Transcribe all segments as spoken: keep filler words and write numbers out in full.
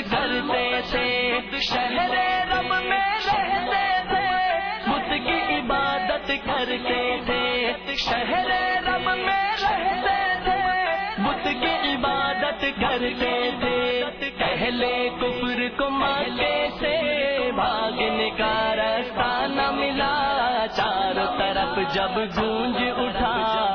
करते थे, शहरे रब में रहते थे, बुत की इबादत करते थे, शहरे रब में रहते थे, बुत की इबादत करते थे। पहले कुफ्र को मक्के से भागने का रास्ता न मिला, चारों तरफ जब गूंज उठा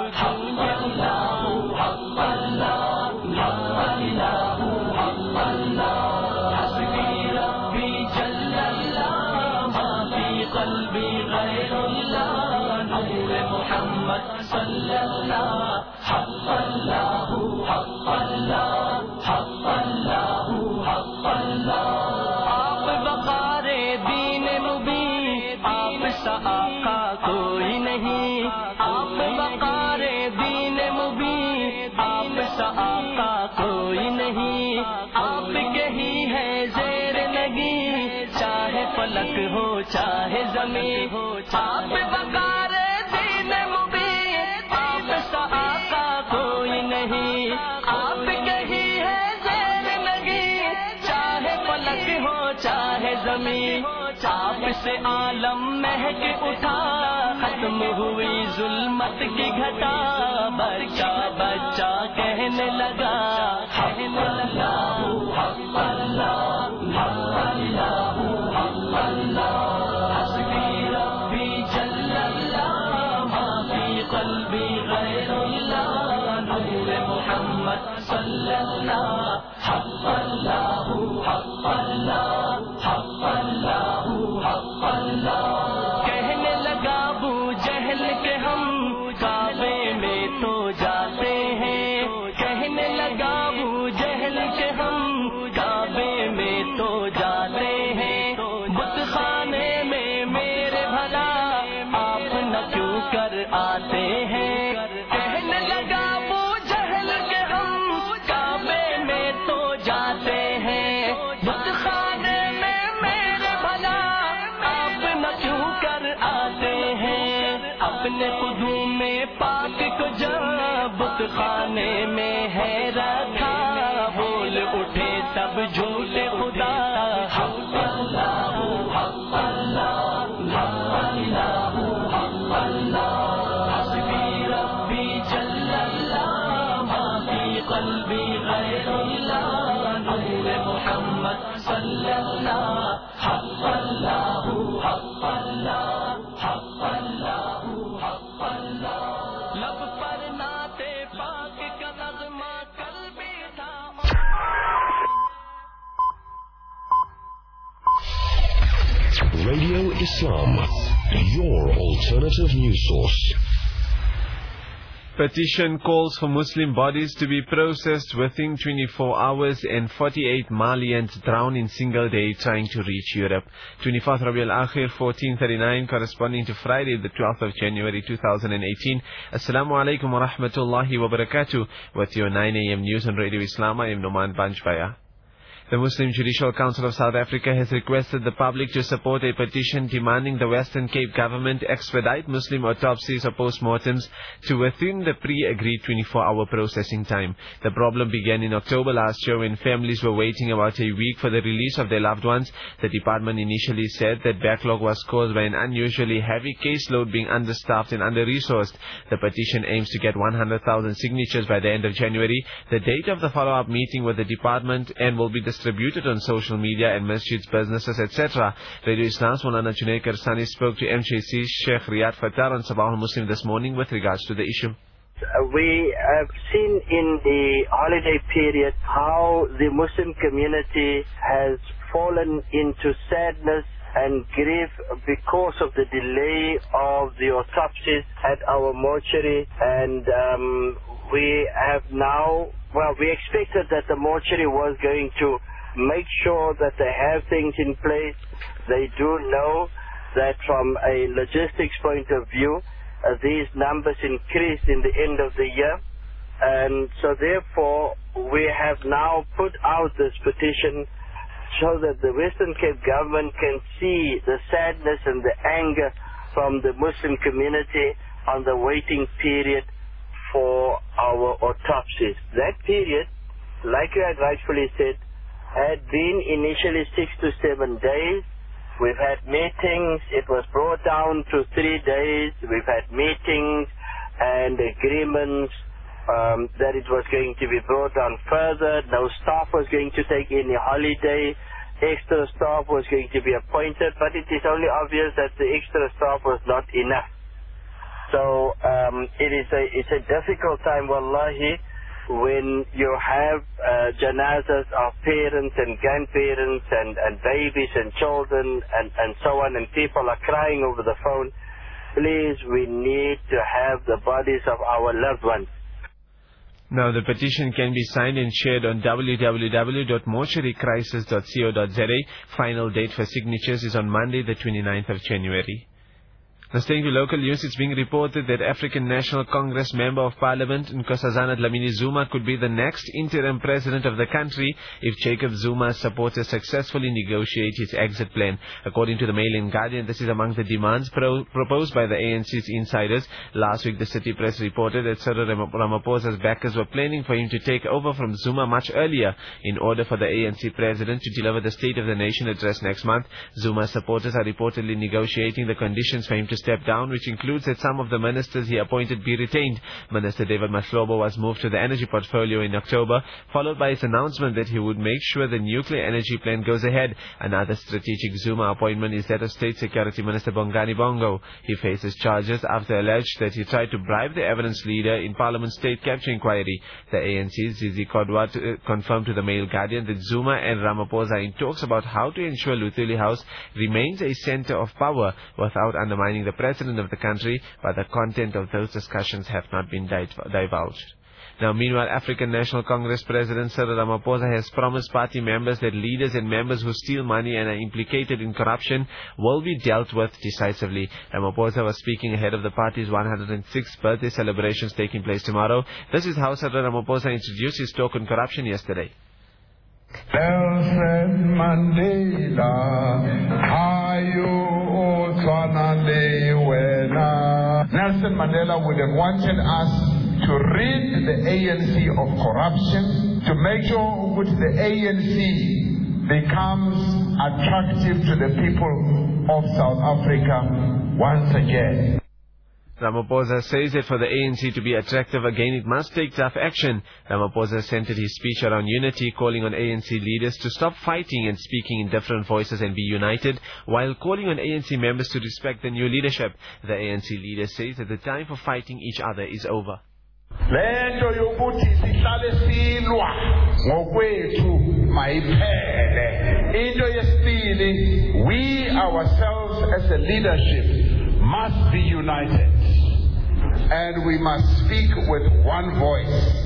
आप बकारे दीन मुबीन, आप सा आका कोई नहीं, आप बकारे दीन मुबीन, आप सा आका कोई नहीं, आपके ही है ज़ेर लगी, चाहे फलक हो चाहे ज़मीन हो, आप बकारे दीन मुबीन, आप सा आका कोई नहीं, आपके ही है ज़ेर लगी, चाहे फलक हो चाहे ज़मीन, आपसे आलम महक उठा, खत्म हुई जुल्मत की घटा, बच्चा बच्चा कहने लगा, कहने लगा कहने लगा अबू जहल के हम काबे में तो जाते हैं, कहने लगा अबू जहल के हम काबे में तो जाते हैं, बुत खाने में मेरे भला आप न क्यों कर आते हैं, कहने लगा अबू जहल के हम काबे में तो जाते हैं, बुत खाने में मेरे भला आप न क्यों कर आते हैं, अपने खुदू में पाक को जब बुत खाने में है रखा, बोल उठे सब झूठे खुदा, Radio Islam, your alternative news source. Petition calls for Muslim bodies to be processed within twenty-four hours and forty-eight Malians drown in single day trying to reach Europe. twenty-fourth Rabi al-Akhir fourteen thirty-nine, corresponding to Friday the twelfth of January two thousand eighteen. Assalamu alaikum wa rahmatullahi wa barakatuh. With your nine a m news on Radio Islam, I am Noman Banjbaya. The Muslim Judicial Council of South Africa has requested the public to support a petition demanding the Western Cape government expedite Muslim autopsies or postmortems to within the pre-agreed twenty-four hour processing time. The problem began in October last year when families were waiting about a week for the release of their loved ones. The department initially said that backlog was caused by an unusually heavy caseload being understaffed and under-resourced. The petition aims to get one hundred thousand signatures by the end of January. The date of the follow-up meeting with the department and will be distributed on social media and masjids, businesses, et cetera. Radio Islam's Maulana Junaid Karsani spoke to M J C's Sheikh Riyad Fattar on Sabah al-Muslim this morning with regards to the issue. We have seen in the holiday period how the Muslim community has fallen into sadness and grief because of the delay of the autopsies at our mortuary, and um, we have now, well, we expected that the mortuary was going to make sure that they have things in place. They do know that from a logistics point of view, uh, these numbers increased in the end of the year, and so therefore we have now put out this petition so that the Western Cape government can see the sadness and the anger from the Muslim community on the waiting period for our autopsies. That period, like you had rightfully said, had been initially six to seven days. We've had meetings. It was brought down to three days. We've had meetings and agreements um, that it was going to be brought down further. No staff was going to take any holiday. Extra staff was going to be appointed, but it is only obvious that the extra staff was not enough. So um, it is a it's a difficult time, wallahi, when you have uh, janazas of parents and grandparents and, and babies and children and, and so on, and people are crying over the phone. Please, we need to have the bodies of our loved ones. Now, the petition can be signed and shared on w w w dot mortuary crisis dot co dot z a. Final date for signatures is on Monday, the twenty-ninth of January. Now, staying to local news, it's being reported that African National Congress Member of Parliament Nkosazana Dlamini Zuma could be the next interim president of the country if Jacob Zuma's supporters successfully negotiate his exit plan. According to the Mail and Guardian, this is among the demands pro proposed by the A N C's insiders. Last week, the City Press reported that Cyril Ramaphosa's backers were planning for him to take over from Zuma much earlier in order for the A N C president to deliver the State of the Nation address next month. Zuma's supporters are reportedly negotiating the conditions for him to step down, which includes that some of the ministers he appointed be retained. Minister David Mahlobo was moved to the energy portfolio in October, followed by his announcement that he would make sure the nuclear energy plan goes ahead. Another strategic Zuma appointment is that of State Security Minister Bongani Bongo. He faces charges after alleged that he tried to bribe the evidence leader in Parliament's state capture inquiry. The A N C's Zizi Kodwa uh, confirmed to the Mail Guardian that Zuma and Ramaphosa are in talks about how to ensure Luthuli House remains a center of power without undermining the president of the country, but the content of those discussions have not been divulged. Now, meanwhile, African National Congress President Cyril Ramaphosa has promised party members that leaders and members who steal money and are implicated in corruption will be dealt with decisively. Ramaphosa was speaking ahead of the party's one hundred sixth birthday celebrations taking place tomorrow. This is how Cyril Ramaphosa introduced his talk on corruption yesterday. Nelson Mandela, Nelson Mandela would have wanted us to rid the A N C of corruption, to make sure that the A N C becomes attractive to the people of South Africa once again. Ramaphosa says that for the A N C to be attractive again, it must take tough action. Ramaphosa centered his speech around unity, calling on A N C leaders to stop fighting and speaking in different voices and be united, while calling on A N C members to respect the new leadership. The A N C leader says that the time for fighting each other is over. Lento yokuthi sihlale silwa ngokwethu mayiphele. Into yesibili, we ourselves as a leadership must be united, and we must speak with one voice.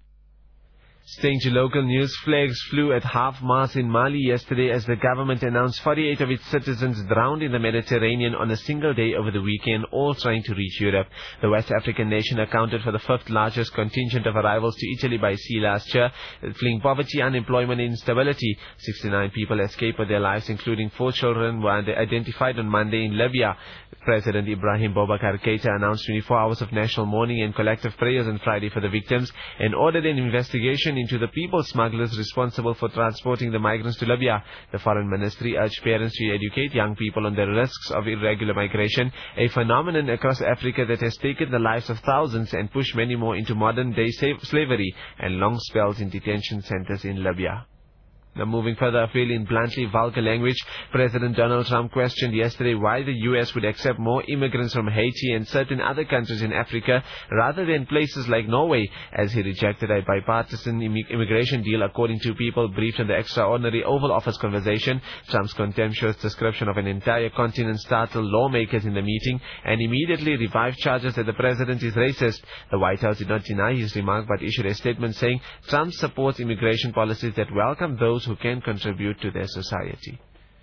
Staying to local news, flags flew at half-mast in Mali yesterday as the government announced forty-eight of its citizens drowned in the Mediterranean on a single day over the weekend, all trying to reach Europe. The West African nation accounted for the fifth largest contingent of arrivals to Italy by sea last year, fleeing poverty, unemployment and instability. sixty-nine people escaped with their lives, including four children, were identified on Monday in Libya. President Ibrahim Boubacar Keita announced twenty-four hours of national mourning and collective prayers on Friday for the victims and ordered an investigation into the people smugglers responsible for transporting the migrants to Libya. The foreign ministry urged parents to educate young people on the risks of irregular migration, a phenomenon across Africa that has taken the lives of thousands and pushed many more into modern-day slavery and long spells in detention centers in Libya. Now, moving further afield in bluntly vulgar language, President Donald Trump questioned yesterday why the U S would accept more immigrants from Haiti and certain other countries in Africa rather than places like Norway, as he rejected a bipartisan immigration deal. According to people briefed on the extraordinary Oval Office conversation, Trump's contemptuous description of an entire continent startled lawmakers in the meeting and immediately revived charges that the president is racist. The White House did not deny his remark but issued a statement saying Trump supports immigration policies that welcome those who can contribute to their society.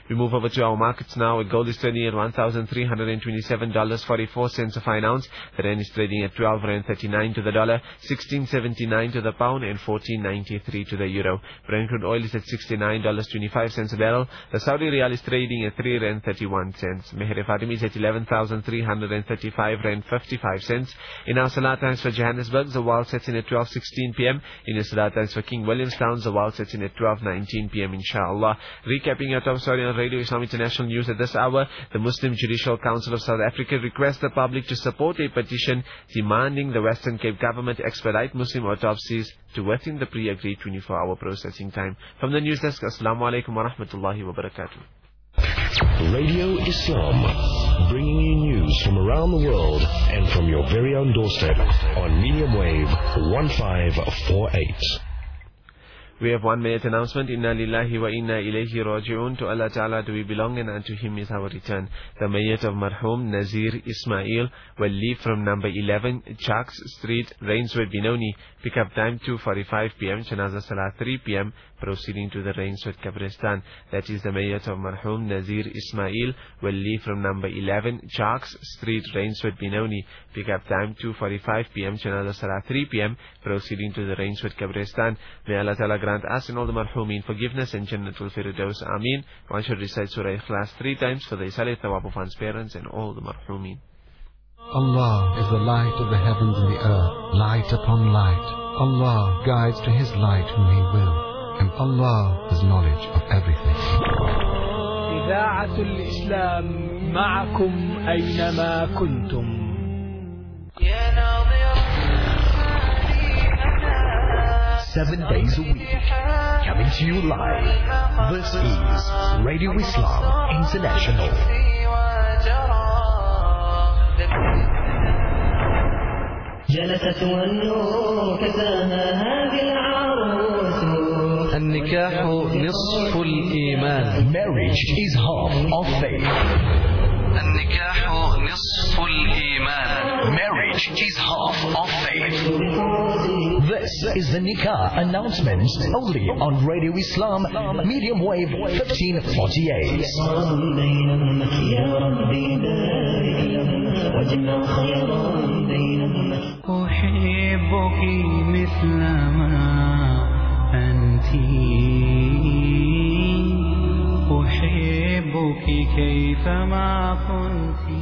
We move over to our markets now. Gold is trading at one thousand three hundred twenty-seven dollars and forty-four cents a fine ounce. The rand is trading at twelve rand thirty-nine to the dollar, sixteen seventy-nine to the pound, and fourteen ninety-three to the euro. Brent crude oil is at sixty-nine dollars and twenty-five cents a barrel. The Saudi Riyal is trading at three rand thirty-one cents. Meher Fatimi is at eleven thousand three hundred thirty-five rand fifty-five cents. In our Salah times for Johannesburg, the world sets in at twelve sixteen p m In the Salah times for King Williamstown, the world sets in at twelve nineteen p m inshallah. Recapping your top story on Radio Islam International News at this hour, the Muslim Judicial Council of South Africa requests the public to support a petition demanding the Western Cape government expedite Muslim autopsies to within the pre-agreed twenty-four hour processing time. From the news desk, Assalamu alaikum wa rahmatullahi wa barakatuh. Radio Islam, bringing you news from around the world and from your very own doorstep on medium wave one five four eight. We have one minute announcement. Inna lillahi wa inna ilayhi raji'un. To Allah Ta'ala do we belong, and unto Him is our return. The mayyat of marhum Nazir Ismail will leave from number eleven Chaks Street, Rainswood, Benoni. Pick up time two forty-five p m Janaza Salah three p m Proceeding to the Rainswood Kabristan. That is the mayyat of marhum Nazir Ismail will leave from number eleven Chaks Street, Rainswood, Benoni. Pick up time two forty-five p m Janaza Salah three p m Proceeding to the Rainswood Kabristan. May Allah Ta'ala grant us and all the marhumin forgiveness and Jannatul Firdaus. Ameen. One should recite Surah Ikhlas three times for the Isali Thawab of one's parents and all the marhumin. Allah is the light of the heavens and the earth, light upon light. Allah guides to His light whom He will, and Allah has knowledge of everything. إذاعة الإسلام معكم أينما كنتم. Seven days a week, coming to you live. This is Radio Islam International. جلست والنور كساها هذه العروس. النكاح نصف الإيمان. Marriage is half of faith. النكاح نصف الإيمان. Marriage is half of faith. This is the Nikah announcement only on Radio Islam, medium wave fifteen forty-eight. أحبك مثلما أنت أحبك كيفما كنت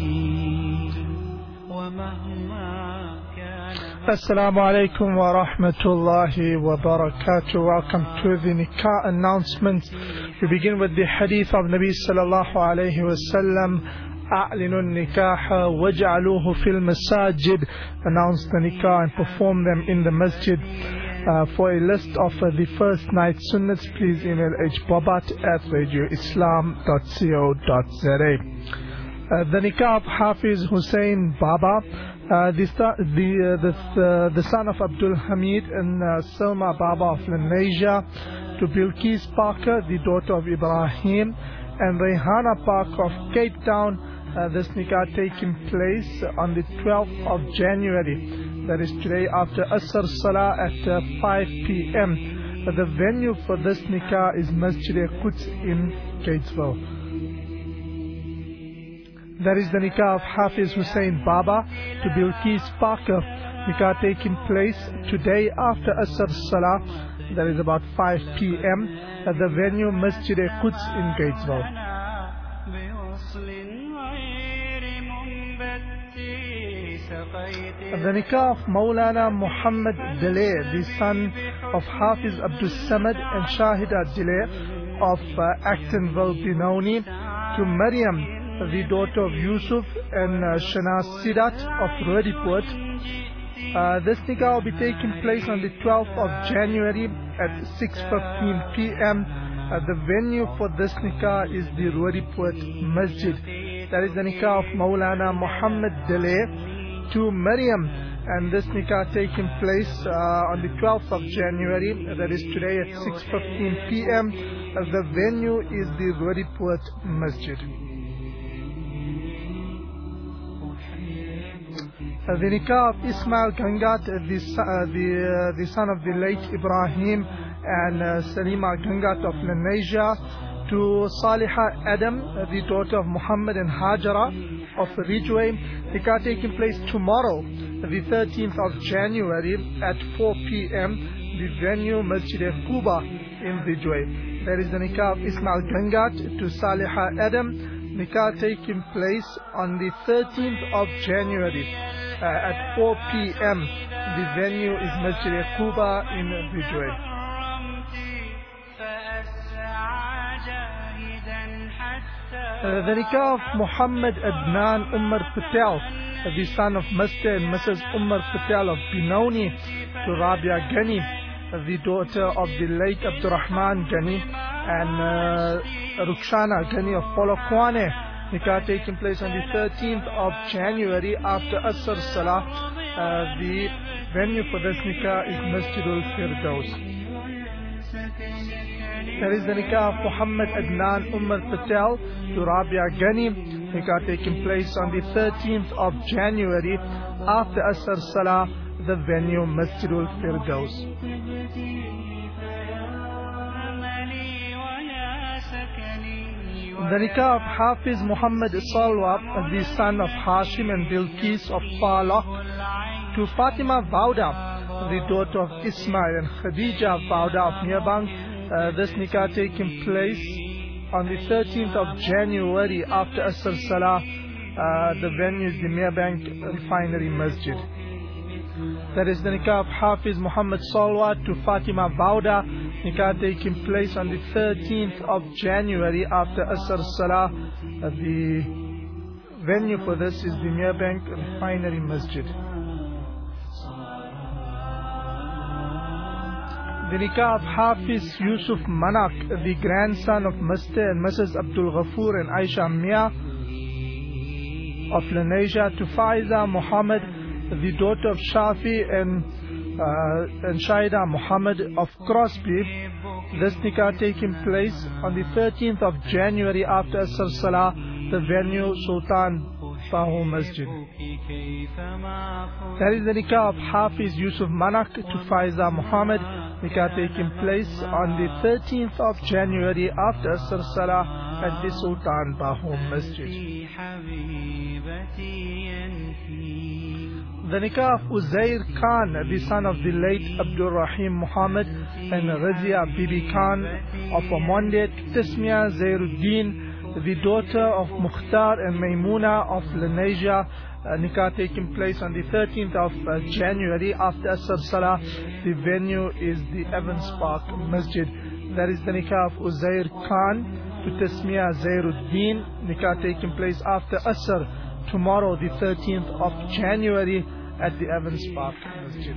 ومهما كان. Assalamu alaikum wa rahmatullahi wa barakatuh. Welcome to the Nikah announcements. We begin with the hadith of Nabi sallallahu alayhi wa sallam. أعلنوا النكاح وجعلوه في المساجد. Announce the nikah and perform them in the masjid. Uh, for a list of uh, the first night sunnats, please email hbobat at radio islam dot co dot za. Uh, the nikah of Hafiz Hussein Baba, uh, the, the, uh, the, uh, the son of Abdul Hamid and uh, Selma Baba of Lenasia, to Bilqis Parker, the daughter of Ibrahim, and Rehana Park of Cape Town. Uh, this nikah taking place on the twelfth of January. That is today after Asr Salah at uh, five p m Uh, the venue for this nikah is Masjid-e-Quds in Gatesville. That is the nikah of Hafiz Hussein Baba to Bilqis Parker. Nikah taking place today after Asr Salah. That is about five p m at the venue Masjid-e-Quds in Gatesville. The nikah of Maulana Muhammad Dile, the son of Hafiz Abdul Samad and Shahida Dile of uh, Actonville, Benoni, to Maryam, the daughter of Yusuf and uh, Shanaz Sidat of Rudiput. Uh, this nikah will be taking place on the twelfth of January at six fifteen p m Uh, the venue for this nikah is the Rudiput Masjid. That is the nikah of Maulana Muhammad Dile to Maryam, and this nikah taking place uh, on the twelfth of January, that is today at six fifteen p m Uh, the venue is the Rudiput Masjid. Uh, the nikah of Ismail Gangat, uh, the, uh, the, uh, the son of the late Ibrahim and uh, Salima Gangat of Lenasia, to Salihah Adam, the daughter of Muhammad and Hajara of Ridgeway. Nikah taking place tomorrow, the thirteenth of January at four p m The venue Masjid Quba in Ridgeway. There is the nikah of Ismail Gangat to Salihah Adam. Nikah taking place on the thirteenth of January uh, at four p m The venue is Masjid Quba in Ridgeway. Uh, the nikah of Muhammad Adnan Umar Patel, the son of Mister and Missus Umar Patel of Binoni, to Rabia Ghani, the daughter of the late Abdurrahman Ghani, and uh, Rukshana Ghani of Polokwane. Nikah taking place on the thirteenth of January after Asr Salah. Uh, the venue for this nikah is Masjidul Firdaus. There is the nikah of Muhammad Adnan Umar Patel to Rabia Ghani. Nikah taking place on the thirteenth of January after Asr Salah. The venue Masjidul Firdaus. The nikah of Hafiz Muhammad Salwa, the son of Hashim and Bilqis of Falak, to Fatima Vauda, the daughter of Ismail and Khadija Vauda of Mirbang. Uh, this nikah taking place on the thirteenth of January after Asr Salah. Uh, the venue is the Mirbank Refinery Masjid. That is the nikah of Hafiz Muhammad Salwa to Fatima Vauda. Nikah taking place on the thirteenth of January after Asr Salah. Uh, the venue for this is the Mirbank Refinery Masjid. The nikah of Hafiz Yusuf Manak, the grandson of Mister and Missus Abdul Ghafoor and Aisha Mia of Lenasia, to Faiza Muhammad, the daughter of Shafi and, uh, and Shaida Muhammad of Crosby. This nikah taking place on the thirteenth of January after Asr Salah. The venue Sultan Bahu Masjid. That is the nikah of Hafiz Yusuf Manak to Faiza Muhammad. Nikah taking place on the thirteenth of January after Asr Salah at the Sultan Bahu Masjid. The nikah of Uzair Khan, the son of the late Abdul Rahim Muhammad and Razia Bibi Khan of Omonde, Tasmia Zairuddin, the daughter of Mukhtar and Maimuna of Lenasia. Uh, nikah taking place on the thirteenth of uh, January after Asr Salah. The venue is the Evans Park Masjid. That is the nikah of Uzair Khan to Tasmia Zairuddin. Nikah taking place after Asr tomorrow, the thirteenth of January at the Evans Park Masjid.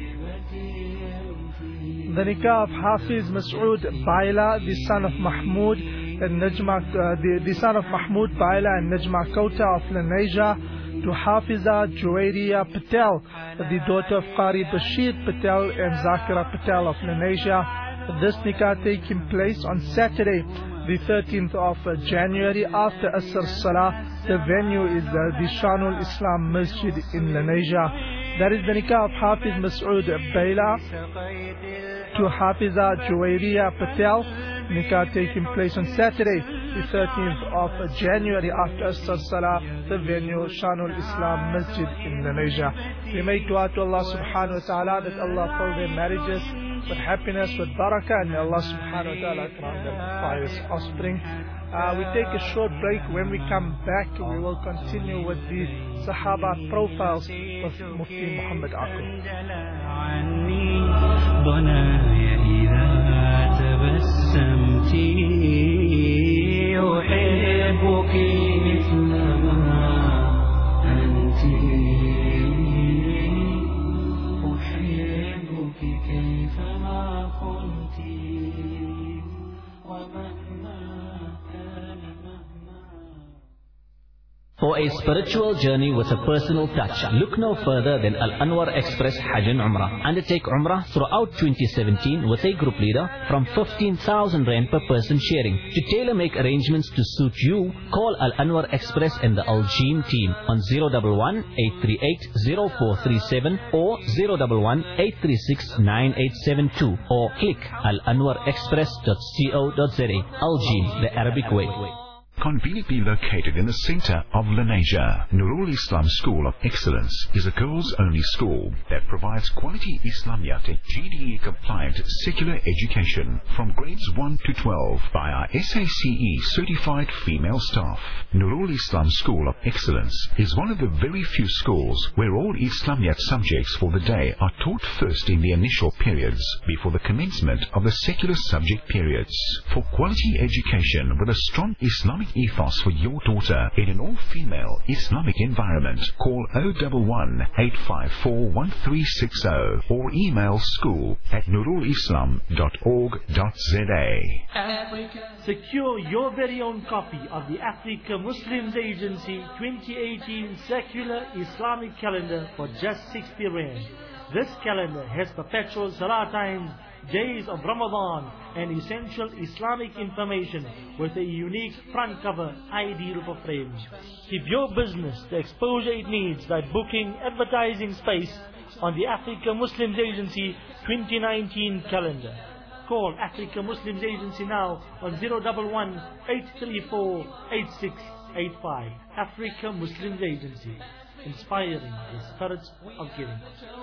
The nikah of Hafiz Mas'ud Baila, the son of Mahmoud and Najma, uh, the, the son of Mahmoud Baila and Najma Kota of Lenasia, to Hafiza Juwairiya Patel, the daughter of Qari Bashir Patel and Zakira Patel of Lenasia. This nikah taking place on Saturday, the thirteenth of January after Asr Salah. The venue is uh, the Shanul Islam Masjid in Lenasia. That is the nikah of Hafiz Mas'ud Baila to Hafiza Juwairiya Patel. Nikah taking place on Saturday, the thirteenth of January after Asr Salah. The venue Shanul Islam Masjid in Lenasia. We make dua to Allah subhanahu wa ta'ala that Allah fill their marriages with happiness, with barakah, and may Allah subhanahu wa ta'ala grant them pious offspring. Uh, we take a short break. When we come back, we will continue with the Sahaba profiles with Mufti Muhammad Aqil. for a spiritual journey with a personal touch, look no further than Al Anwar Express Hajj and Umrah. Undertake Umrah throughout twenty seventeen with a group leader from fifteen thousand rand per person sharing. To tailor-make arrangements to suit you, call Al Anwar Express and the Al Jeem team on zero one one, eight three eight, zero four three seven or zero one one, eight three six, nine eight seven two or click al anwar express dot co dot za. Al Jeem, the Arabic way. Conveniently located in the center of Lenasia, Nurul Islam School of Excellence is a girls-only school that provides quality Islamiyat and G D E-compliant secular education from grades one to twelve by our S A C E certified female staff. Nurul Islam School of Excellence is one of the very few schools where all Islamiyat subjects for the day are taught first in the initial periods before the commencement of the secular subject periods. For quality education with a strong Islamic ethos for your daughter in an all-female Islamic environment, call zero one one, eight five four, one three six zero or email school at nurul islam dot org dot za. Secure your very own copy of the Africa Muslims Agency twenty eighteen Secular Islamic Calendar for just sixty rand. This calendar has perpetual salah times, days of Ramadan and essential Islamic information with a unique front cover ideal for frames. Give your business the exposure it needs by booking advertising space on the Africa Muslims Agency twenty nineteen calendar. Call Africa Muslims Agency now on zero one one, eight three four, eight six eight five. Africa Muslims Agency, inspiring the spirit of giving.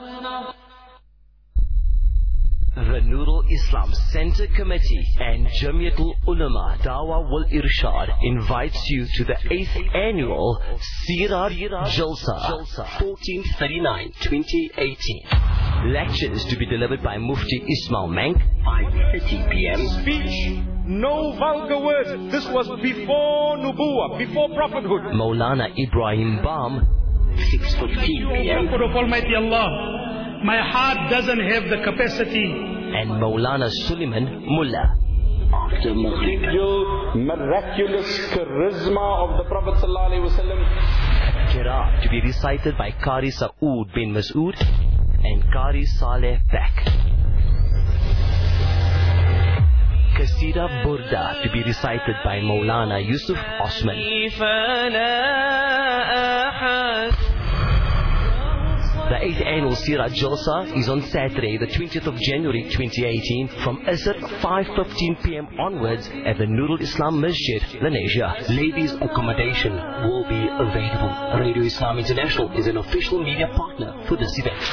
The Nurul Islam Center Committee and Jamiatul Ulama Dawa Wal Irshad invites you to the eighth annual Siraj Jalsa fourteen thirty-nine twenty eighteen. Lectures to be delivered by Mufti Ismail Mank, five thirty p m Speech, no vulgar words. This was before Nubuwah, before prophethood. Maulana Ibrahim Bam, six fifteen p m Prophet of Almighty Allah, my heart doesn't have the capacity. And Maulana Suleiman Mullah. After Maghrib. Miraculous charisma of the Prophet Sallallahu Alaihi Wasallam. Qira to be recited by Qari Saud bin Mas'ud and Qari Saleh Bek. Qasida Burda to be recited by Maulana Yusuf Osman. The eighth annual Siraj Jalsa is on Saturday, the twentieth of January twenty eighteen, from Asr five fifteen p m onwards at the Nurul Islam Masjid, Lenasia. Ladies' accommodation will be available. Radio Islam International is an official media partner for this event.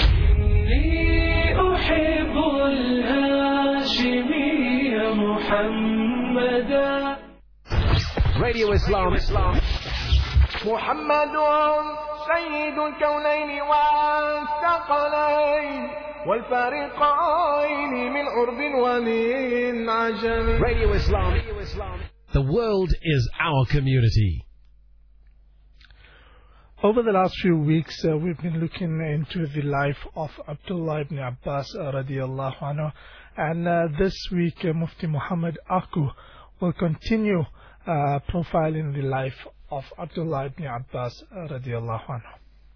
Radio Islam. Islam. سيد الكونين والثقلين والفريقين من عرب ومن عجم. Radio Islam. The world is our community. Over the last few weeks, uh, we've been looking into the life of Abdullah ibn Abbas uh, radiallahu anhu, and uh, this week uh, Mufti Muhammad Aku will continue uh, profiling the life of Abdullah ibn Abbas radiallahu anhu.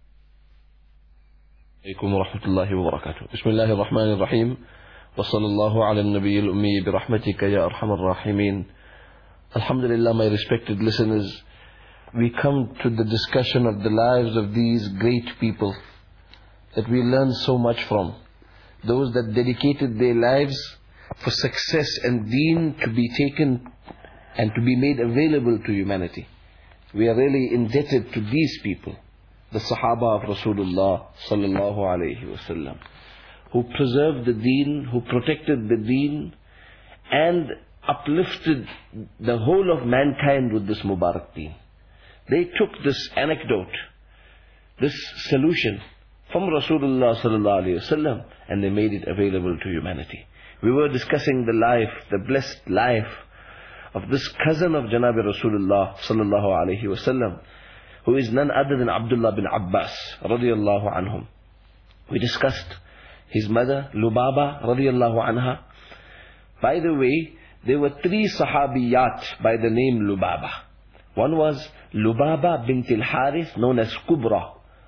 Alaikum wa rahmatullahi wa barakatuh. Bismillahir Rahmanir Rahim. Wa sallallahu ala an-nabiyyil ummi bi rahmatika ya arhamar rahimin. Alhamdulillah, my respected listeners, we come to the discussion of the lives of these great people that we learn so much from. Those that dedicated their lives for success and deen to be taken and to be made available to humanity. We are really indebted to these people, the Sahaba of Rasulullah sallallahu alayhi wasallam, who preserved the deen, who protected the deen, and uplifted the whole of mankind with this Mubarak deen. They took this anecdote, this solution from Rasulullah sallallahu alayhi wasallam, and they made it available to humanity. We were discussing the life, the blessed life of this cousin of Janabi Rasulullah sallallahu alayhi wasallam, who is none other than Abdullah bin Abbas radiyallahu anhum. We discussed his mother Lubaba radiyallahu anha. By the way, there were three sahabiyat by the name Lubaba. One was Lubaba bint al-Harith, known as Kubra.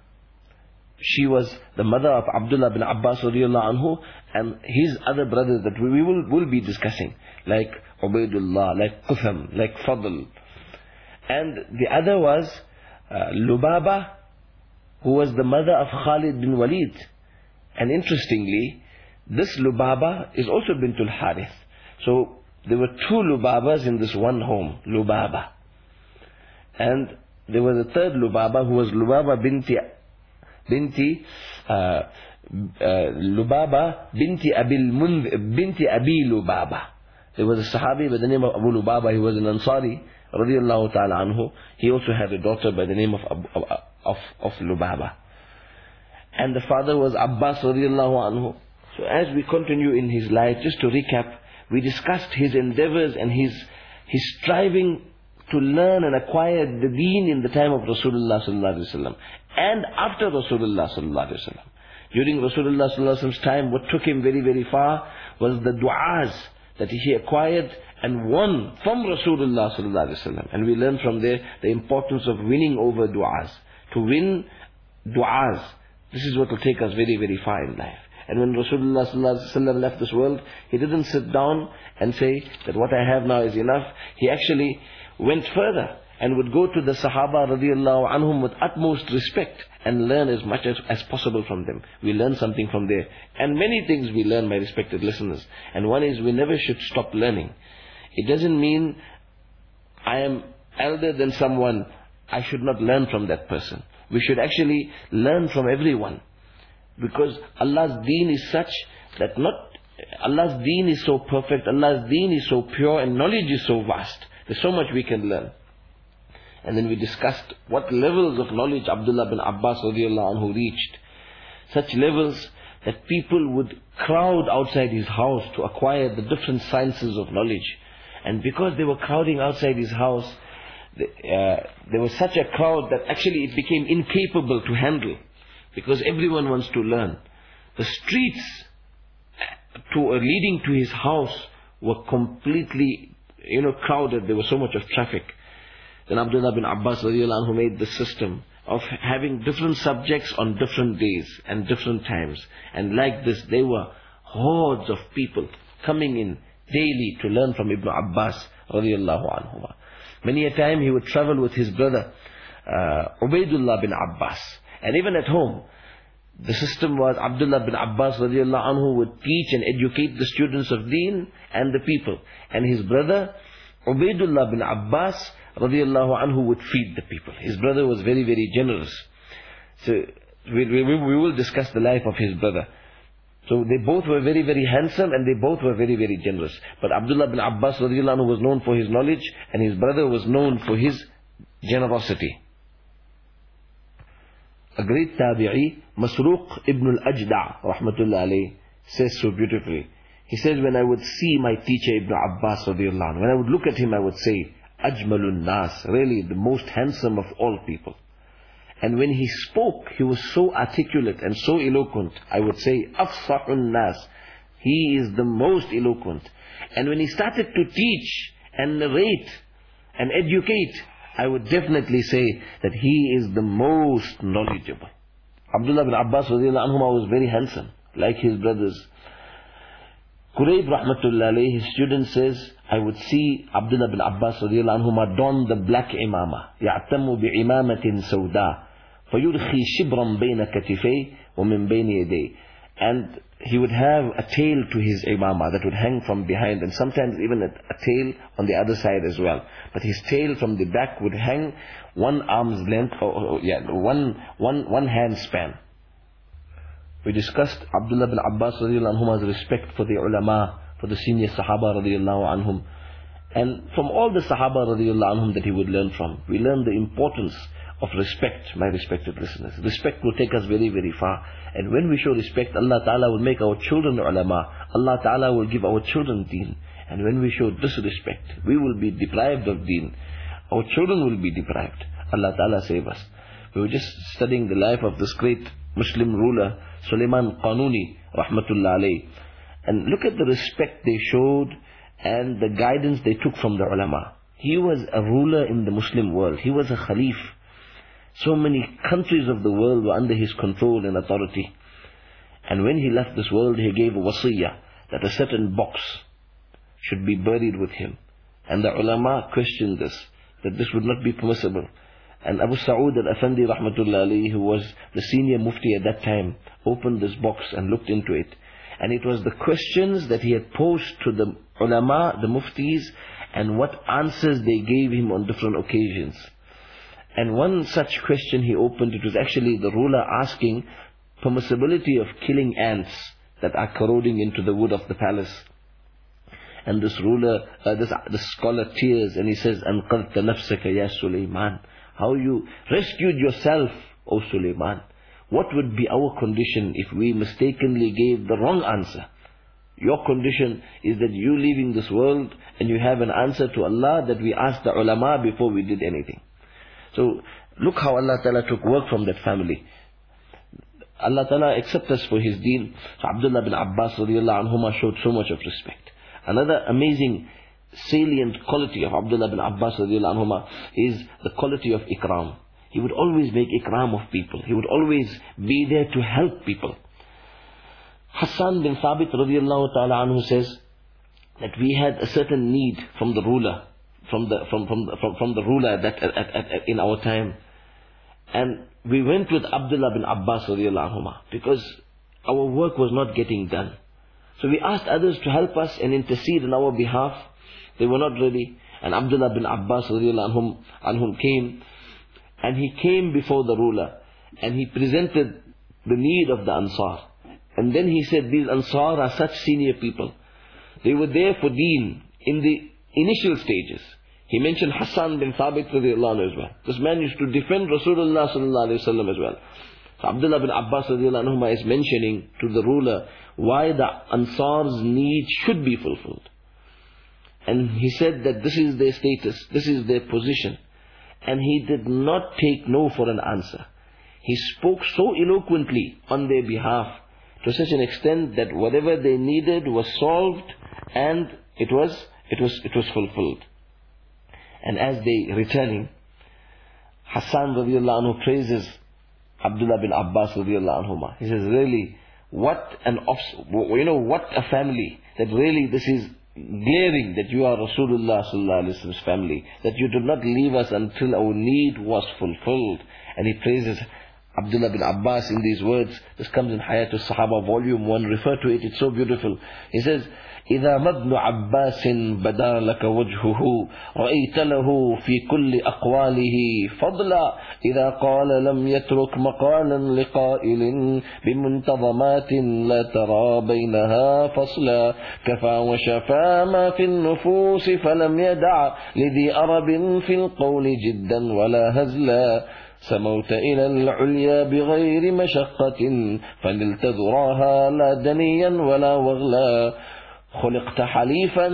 She was the mother of Abdullah bin Abbas radiallahu anhu, and his other brothers that we will, will be discussing, like Ubaidullah, like Qutham, like Fadl. And the other was uh, Lubaba, who was the mother of Khalid bin Walid. And interestingly, this Lubaba is also bintul Harith. So there were two Lubabas in this one home, Lubaba. And there was a third Lubaba who was Lubaba binti binti uh, uh, Lubaba binti Abil Mundh, binti Abi Lubaba. There was a Sahabi by the name of Abu Lubaba. He was an Ansari radiyallahu ta'ala anhu. He also had a daughter by the name of Abu, of, of Lubaba. And the father was Abbas radiyallahu anhu. So as we continue in his life, just to recap, we discussed his endeavors and his his striving to learn and acquire the deen in the time of Rasulullah sallallahu alaihi wasallam and after Rasulullah sallallahu alaihi wasallam. During Rasulullah sallallahu alaihi wasallam's time, what took him very very far was the du'as that he acquired and won from Rasulullah sallallahu alaihi wasallam. And we learn from there the importance of winning over du'as. To win du'as, this is what will take us very very far in life. And when Rasulullah sallallahu alaihi wasallam left this world, he didn't sit down and say that what I have now is enough. He actually went further and would go to the Sahaba radiallahu anhum with utmost respect and learn as much as, as possible from them. We learn something from there. And many things we learn, my respected listeners. And one is, we never should stop learning. It doesn't mean I am elder than someone, I should not learn from that person. We should actually learn from everyone. Because Allah's deen is such that not, Allah's deen is so perfect, Allah's deen is so pure, and knowledge is so vast. There's so much we can learn. And then we discussed what levels of knowledge Abdullah bin Abbas radiallahu anhu reached. Such levels that people would crowd outside his house to acquire the different sciences of knowledge. And because they were crowding outside his house, the, uh, there was such a crowd that actually it became incapable to handle. Because everyone wants to learn. The streets to uh, leading to his house were completely, you know, crowded. There was so much of traffic. Then Abdullah bin Abbas radiallahu anhu made the system of having different subjects on different days and different times. And like this, there were hordes of people coming in daily to learn from Ibn Abbas radiallahu anhu. Many a time he would travel with his brother, uh, Ubaidullah bin Abbas. And even at home, the system was Abdullah bin Abbas radiallahu anhu would teach and educate the students of deen and the people. And his brother, Ubaidullah bin Abbas radiallahu anhu would feed the people. His brother was very, very generous. So we, we, we will discuss the life of his brother. So they both were very, very handsome and they both were very, very generous. But Abdullah bin Abbas radiallahu anhu was known for his knowledge and his brother was known for his generosity. A great tabi'i, Masruq ibn al-Ajda' rahmatullah alayhi, says so beautifully. He says, when I would see my teacher Ibn Abbas radiallahu anhu, when I would look at him, I would say, Ajmalun Nas, really the most handsome of all people. And when he spoke, he was so articulate and so eloquent. I would say, Afsahun Nas, he is the most eloquent. And when he started to teach and narrate and educate, I would definitely say that he is the most knowledgeable. Abdullah bin Abbas radiallahu anhu was very handsome, like his brothers. Qurayb rahmatullah alayhi, his student says, I would see Abdullah bin Abbas radiallahu anhu don the black imama, يعتم بعمامة سوداء فيرخي شبرا بين كتفيه ومن بين يديه. And he would have a tail to his imama that would hang from behind, and sometimes even a, a tail on the other side as well. But his tail from the back would hang one arm's length, or, or yeah, one, one, one hand span. We discussed Abdullah bin Abbas radiallahu anhu's respect for the ulama, for the senior Sahaba radiallahu anhum. And from all the Sahaba radiallahu anhum that he would learn from, we learn the importance of respect, my respected listeners. Respect will take us very, very far. And when we show respect, Allah Ta'ala will make our children ulama. Allah Ta'ala will give our children deen. And when we show disrespect, we will be deprived of deen. Our children will be deprived. Allah Ta'ala save us. We were just studying the life of this great Muslim ruler, Sulaiman Qanuni, rahmatullah alayhi. And look at the respect they showed and the guidance they took from the ulama. He was a ruler in the Muslim world. He was a Khalif. So many countries of the world were under his control and authority. And when he left this world, he gave a wasiyah that a certain box should be buried with him. And the ulama questioned this, that this would not be permissible. And Abu Sa'ud al-Afandi rahmatullah alayhi, who was the senior mufti at that time, opened this box and looked into it. And it was the questions that he had posed to the ulama, the muftis, and what answers they gave him on different occasions. And one such question he opened, it was actually the ruler asking permissibility of killing ants that are corroding into the wood of the palace. And this ruler, uh, this, this scholar tears and he says, أَنْقَذْتَ نَفْسَكَ يَا سُلَيْمَانَ. How you rescued yourself, O Sulaiman. What would be our condition if we mistakenly gave the wrong answer? Your condition is that you leaving this world and you have an answer to Allah that we asked the ulama before we did anything. So look how Allah Ta'ala took work from that family. Allah Ta'ala accept us for His deen. So Abdullah bin Abbas radiallahu anhuma showed so much of respect. Another amazing salient quality of Abdullah bin Abbas radiallahu anhuma is the quality of ikram. He would always make ikram of people. He would always be there to help people. Hassan bin Thabit radiallahu ta'ala anhu says that we had a certain need from the ruler, from the from from from, from the ruler that at, at, at, in our time, and we went with Abdullah bin Abbas radiallahu anhuma because our work was not getting done. So we asked others to help us and intercede on our behalf. They were not ready, and Abdullah bin Abbas radiallahu anhum, anhum came, and he came before the ruler, and he presented the need of the Ansar. And then he said, these Ansar are such senior people. They were there for deen in the initial stages. He mentioned Hassan bin Thabit radiallahu anhu as well. This man used to defend Rasulullah sallallahu alayhi wa sallam as well. So Abdullah bin Abbas radiallahu anhu is mentioning to the ruler why the Ansar's need should be fulfilled. And he said that this is their status, this is their position. And he did not take no for an answer. He spoke so eloquently on their behalf, to such an extent that whatever they needed was solved and it was it was it was fulfilled. And as they returning, Hassan radiallahu anhu praises Abdullah bin Abbas radiallahu anhu. He says, really, what an offs- you know what a family, that really this is glaring that you are Rasulullah sallallahu alaihi wasallam's family, that you did not leave us until our need was fulfilled. And he praises Abdullah bin Abbas in these words. This comes in Hayatul Sahaba volume one. Refer to it, it's so beautiful. He says, إذا مدن عباس بدا لك وجهه رأيت له في كل أقواله فضلا إذا قال لم يترك مقالا لقائل بمنتظمات لا ترى بينها فصلا كفى وشفى ما في النفوس فلم يدع لذي أرب في القول جدا ولا هزلا سموت إلى العليا بغير مشقة فنلت ذراها لا دنيا ولا وغلا خلقت حليفا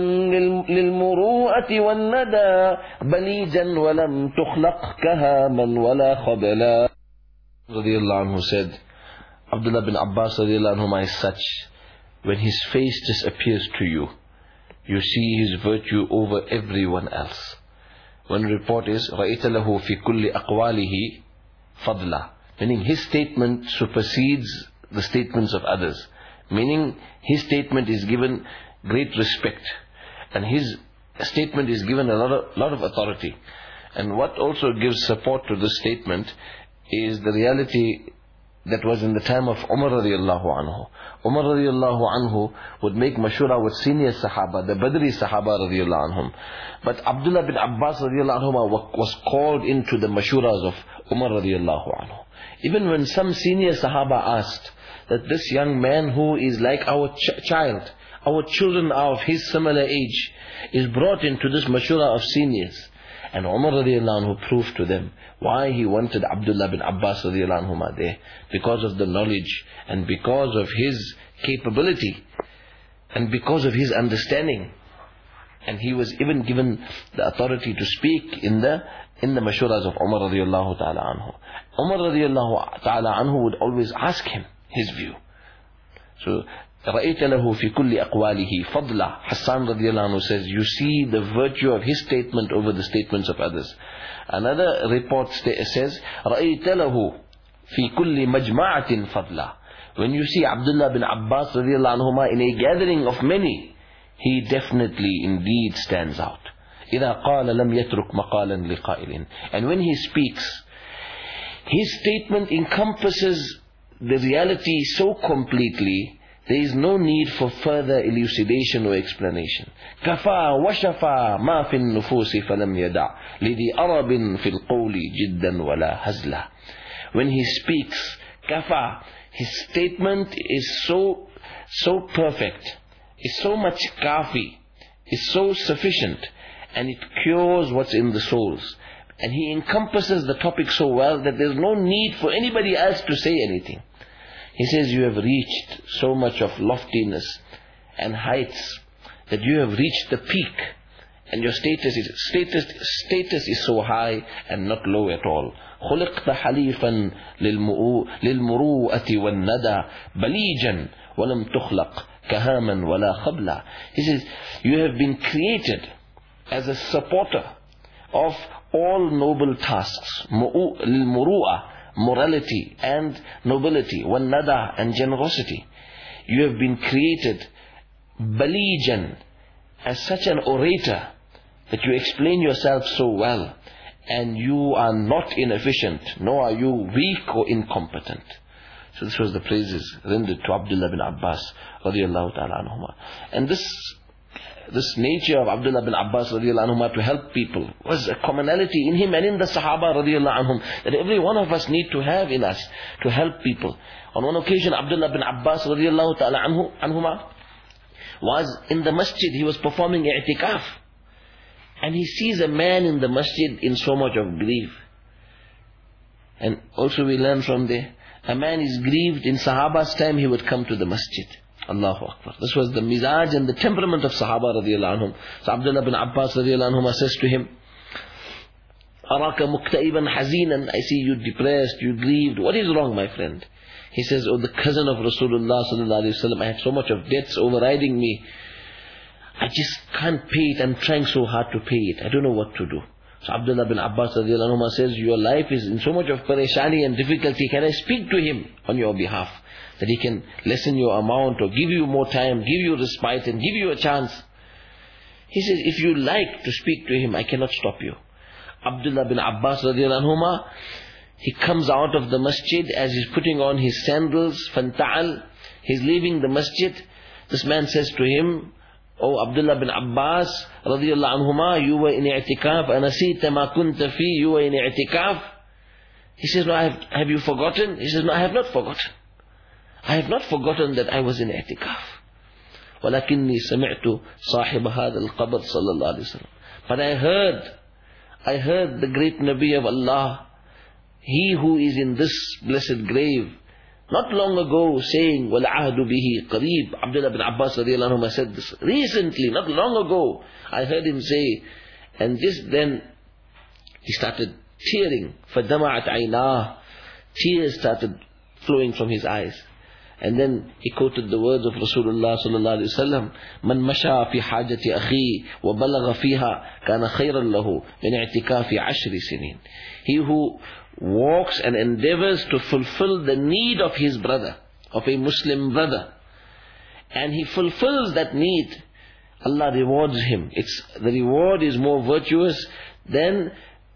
للمروءة والندى بليجا ولم تخلق كهاما ولا خبلا. Radiallahu anhu said, Abdullah bin Abbas radiallahu anhu is such, when his face just appears to you, you see his virtue over everyone else. One report is, رَأَيْتَ لَهُ فِي كُلِّ أَقْوَالِهِ فَضْلًا, meaning his statement supersedes the statements of others. Meaning his statement is given great respect, and his statement is given a lot of, lot of authority. And what also gives support to this statement is the reality that was in the time of Umar radiallahu anhu. Umar radiallahu anhu would make mashura with senior Sahaba, the Badri Sahaba radiallahu anhum. But Abdullah bin Abbas radiallahu anhu was called into the mashuras of Umar radiallahu anhu. Even when some senior Sahaba asked that this young man who is like our ch- child, our children are of his similar age, is brought into this mashura of seniors. And Umar radiallahu anhu proved to them why he wanted Abdullah bin Abbas radiallahu anhu there. Because of the knowledge, and because of his capability, and because of his understanding. And he was even given the authority to speak in the in the mashuras of Umar radiallahu ta'ala anhu. Umar radiallahu ta'ala anhu would always ask him his view. So رأيت له في كل أقواله فضلا. Hassan radiallahu anhu says, you see the virtue of his statement over the statements of others. Another report says, رأيت له في كل مجمعة فضلا. When you see Abdullah bin Abbas radiallahu anhuma in a gathering of many, he definitely indeed stands out. إذا قال لم يترك مقالا لقائل. And when he speaks, his statement encompasses the reality so completely, there is no need for further elucidation or explanation. كفى وشفى ما في النفوس فلم يدع لذي أرب في القول جدا ولا هزلا. When he speaks, كفى, his statement is so so perfect, is so much kafi, is so sufficient, and it cures what's in the souls. And he encompasses the topic so well that there's no need for anybody else to say anything. He says, you have reached so much of loftiness and heights that you have reached the peak, and your status is status status is so high and not low at all. خلقت حليفا للمروءة والندى بليجا ولم تخلق كهاما ولا خبلا. He says, you have been created as a supporter of all noble tasks, للمروءة, morality and nobility, والندى, and generosity. You have been created balijan, as such an orator that you explain yourself so well, and you are not inefficient, nor are you weak or incompetent. So this was the praises rendered to Abdullah bin Abbas radiallahu ta'ala anhuma. And this this nature of Abdullah bin Abbas radiallahu anhuma to help people was a commonality in him and in the Sahaba radiallahu anhum, that every one of us need to have in us to help people. On one occasion, Abdullah bin Abbas radiallahu ta'ala anhu, anhuma was in the masjid. He was performing i'tikaf, and he sees a man in the masjid in so much of grief. And also we learn from there, a man is grieved. In Sahaba's time, he would come to the masjid. Allahu Akbar. This was the mizaj and the temperament of Sahaba radiallahu anhum. So Abdullah bin Abbas radiallahu anhum says to him, أراك مكتئبا حزينا, I see you depressed, you grieved. What is wrong, my friend? He says, oh, the cousin of Rasulullah sallallahu alaihi wasallam, I have so much of debts overriding me. I just can't pay it. I'm trying so hard to pay it. I don't know what to do. So Abdullah bin Abbas radiallahu anhu says, your life is in so much of parishani and difficulty. Can I speak to him on your behalf, that he can lessen your amount or give you more time, give you respite and give you a chance? He says, if you like to speak to him, I cannot stop you. Abdullah bin Abbas radiallahu anhu, he comes out of the masjid as he's putting on his sandals, fanta'al, he's leaving the masjid. This man says to him, oh Abdullah bin Abbas radiyallahu anhuma, you were in i'tikaf, anasita ma kunta fi, you were in i'tikaf. He says, no, I have, have you forgotten? He says, no, I have not forgotten. I have not forgotten that I was in i'tikaf. ولكني سمعت صاحب هذا القبر صلى الله عليه وسلم. But I heard, I heard the great Nabi of Allah, he who is in this blessed grave, not long ago saying, وَالْعَهْدُ بِهِ قَرِيب. Abdullah bin Abbas radiallahu anhu said this recently, not long ago. I heard him say, and just then he started tearing. فَدَمَعَتْ عَيْنَاهُ. Tears started flowing from his eyes. And then he quoted the words of Rasulullah sallallahu alaihi wasallam, "Man masha fi hajati akhi wa balagha fiha kana khayran lahu min i'tikafi ashri sinin." He who walks and endeavors to fulfill the need of his brother, of a Muslim brother, and he fulfills that need, Allah rewards him. It's the reward is more virtuous than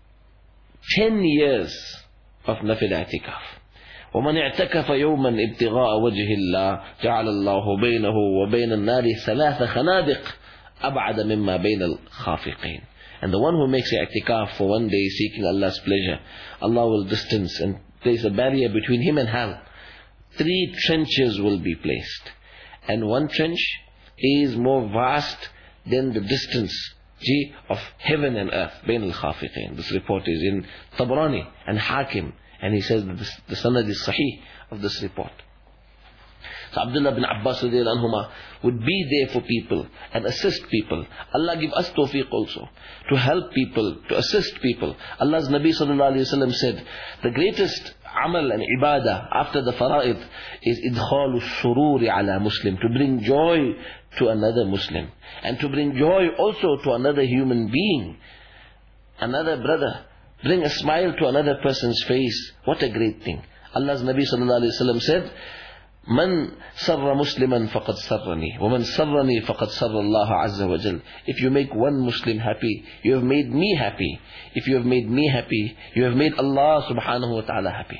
ten years of nafil i'tikaf. ومن اعتكف يوما ابتغاء وجه الله جعل الله بينه وبين النار ثلاث خنادق أبعد مما بين الخافقين. And the one who makes i'tikaf for one day seeking Allah's pleasure, Allah will distance and place a barrier between him and hell. Three trenches will be placed, and one trench is more vast than the distance of heaven and earth. بين الخافقين. This report is in Tabrani and Hakim. And he says that the sanad is sahih of this report. So Abdullah bin Abbas radiallahu anhuma would be there for people and assist people. Allah give us tawfiq also to help people, to assist people. Allah's Nabi sallallahu alayhi wa sallam said, the greatest amal and ibadah after the fara'id is idkhalu sururi ala Muslim, to bring joy to another Muslim, and to bring joy also to another human being, another brother. Bring a smile to another person's face. What a great thing. Allah's Nabi sallallahu alayhi wa sallam said, Man sarra musliman faqad sarrani, wa man sarrani faqad sarra Allah azza wa jal. If you make one Muslim happy, you have made me happy. If you have made me happy, you have made Allah subhanahu wa ta'ala happy.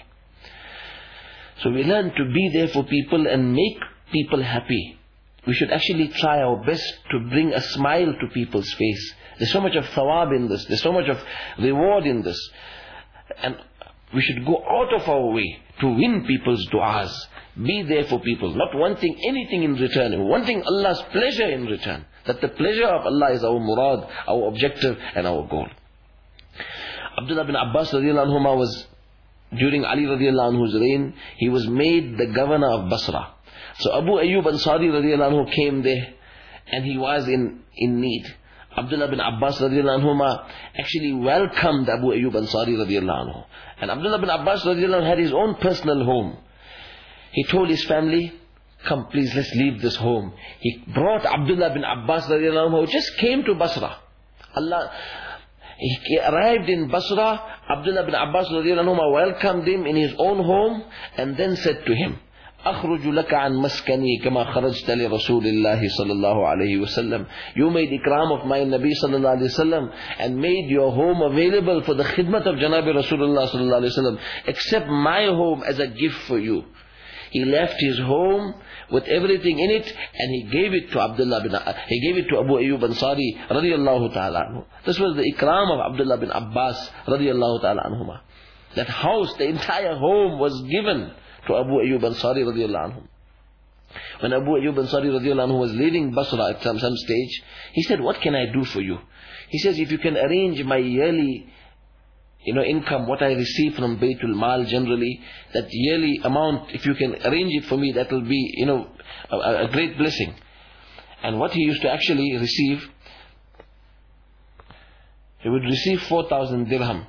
So we learn to be there for people and make people happy. We should actually try our best to bring a smile to people's face. There's so much of thawab in this. There's so much of reward in this. And we should go out of our way to win people's du'as. Be there for people, not wanting anything in return, wanting Allah's pleasure in return. That the pleasure of Allah is our murad, our objective and our goal. Abdullah bin Abbas radiallahu anhu was, during Ali radiallahu anhu's reign, he was made the governor of Basra. So Abu Ayyub Ansari radiallahu anhu came there and he was in, in need. Abdullah bin Abbas radiallahu anhu actually welcomed Abu Ayyub Ansari radiallahu anhu. And Abdullah bin Abbas radiallahu anhu had his own personal home. He told his family, come please, let's leave this home. He brought Abdullah bin Abbas radiallahu anhu, who just came to Basra. Allah, he arrived in Basra. Abdullah bin Abbas radiallahu anhu welcomed him in his own home and then said to him, أخرج لك عن مسكني كما خرجت لرسول الله صلى الله عليه وسلم. You made ikram of my Nabi sallallahu alayhi wasallam and made your home available for the khidmat of Janabi Rasulullah sallallahu alayhi wasallam. Accept my home as a gift for you. He left his home with everything in it and he gave it to Abdullah bin he gave it to Abu Ayyub Ansari radiyallahu ta'ala anhu. This was the ikram of Abdullah bin Abbas radiyallahu ta'ala anhuma. That house, the entire home was given to Abu Ayyub Ansari radiallahu anhu. When Abu Ayyub Ansari radiallahu anhu was leaving Basra at some, some stage, he said, what can I do for you? He says, if you can arrange my yearly you know, income, what I receive from Baytul Mal generally, that yearly amount, if you can arrange it for me, that will be, you know, a, a great blessing. And what he used to actually receive, he would receive four thousand dirham.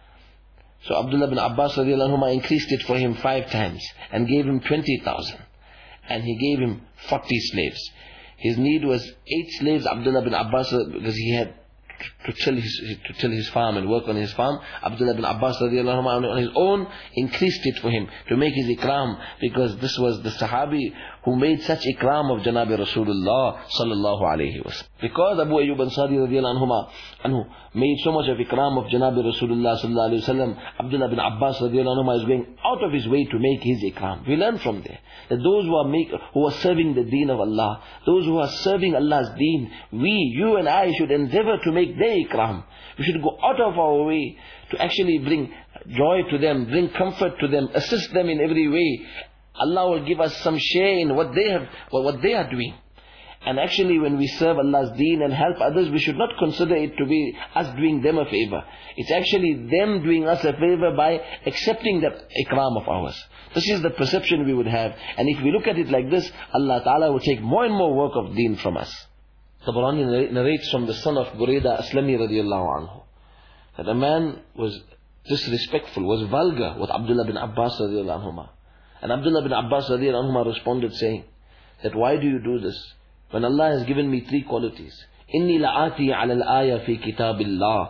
So Abdullah bin Abbas radiallahu anhu increased it for him five times and gave him twenty thousand. And he gave him forty slaves. His need was eight slaves, Abdullah bin Abbas, because he had to till his, to till his farm and work on his farm. Abdullah bin Abbas radiallahu anhu on his own increased it for him to make his ikram, because this was the Sahabi who made such ikram of Janabi Rasulullah sallallahu alayhi wa sallam. Because Abu Ayyub Ansari radiallahu anhu made so much of ikram of Janabi Rasulullah sallallahu alayhi wa sallam, Abdullah bin Abbas radiallahu anhu is going out of his way to make his ikram. We learn from there that those who are make, who are serving the deen of Allah, those who are serving Allah's deen, we, you and I should endeavor to make their ikram. We should go out of our way to actually bring joy to them, bring comfort to them, assist them in every way. Allah will give us some share in what they have, what they are doing. And actually when we serve Allah's deen and help others, we should not consider it to be us doing them a favor. It's actually them doing us a favor by accepting that ikram of ours. This is the perception we would have. And if we look at it like this, Allah Ta'ala will take more and more work of deen from us. Tabarani narrates from the son of Buraidah Aslami radiallahu anhu, that a man was disrespectful, was vulgar with Abdullah bin Abbas radiallahu anhu. And Abdullah bin Abbas radiallahu anhu responded saying, that why do you do this? When Allah has given me three qualities. إِنِّي لَآتِي عَلَى الْآيَةِ فِي كِتَابِ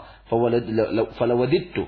اللَّهِ فَلَوَدِدْتُ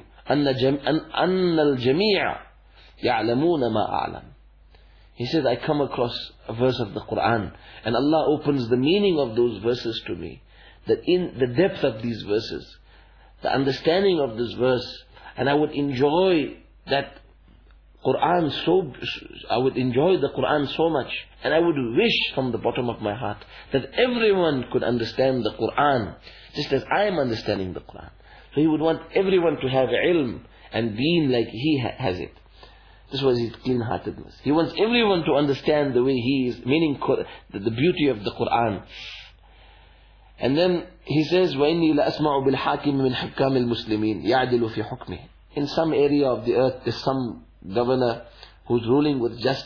أَنَّ الْجَمِيعَ يَعْلَمُونَ مَا أَعْلَمُ. He said, I come across a verse of the Quran, and Allah opens the meaning of those verses to me. That in the depth of these verses, the understanding of this verse, and I would enjoy that Quran so, I would enjoy the Quran so much, and I would wish from the bottom of my heart that everyone could understand the Quran, just as I am understanding the Quran. So he would want everyone to have ilm and deen like he ha- has it. This was his clean-heartedness. He wants everyone to understand the way he is, meaning the beauty of the Quran. And then he says, وَإِنِّي لَأَسْمَعُ بِالْحَاكِمِ مِنْ حُكَّامِ الْمُسْلِمِينَ يَعْدِلُ فِي حُكْمِهِ. In some area of the earth, there's some governor who's ruling with justice.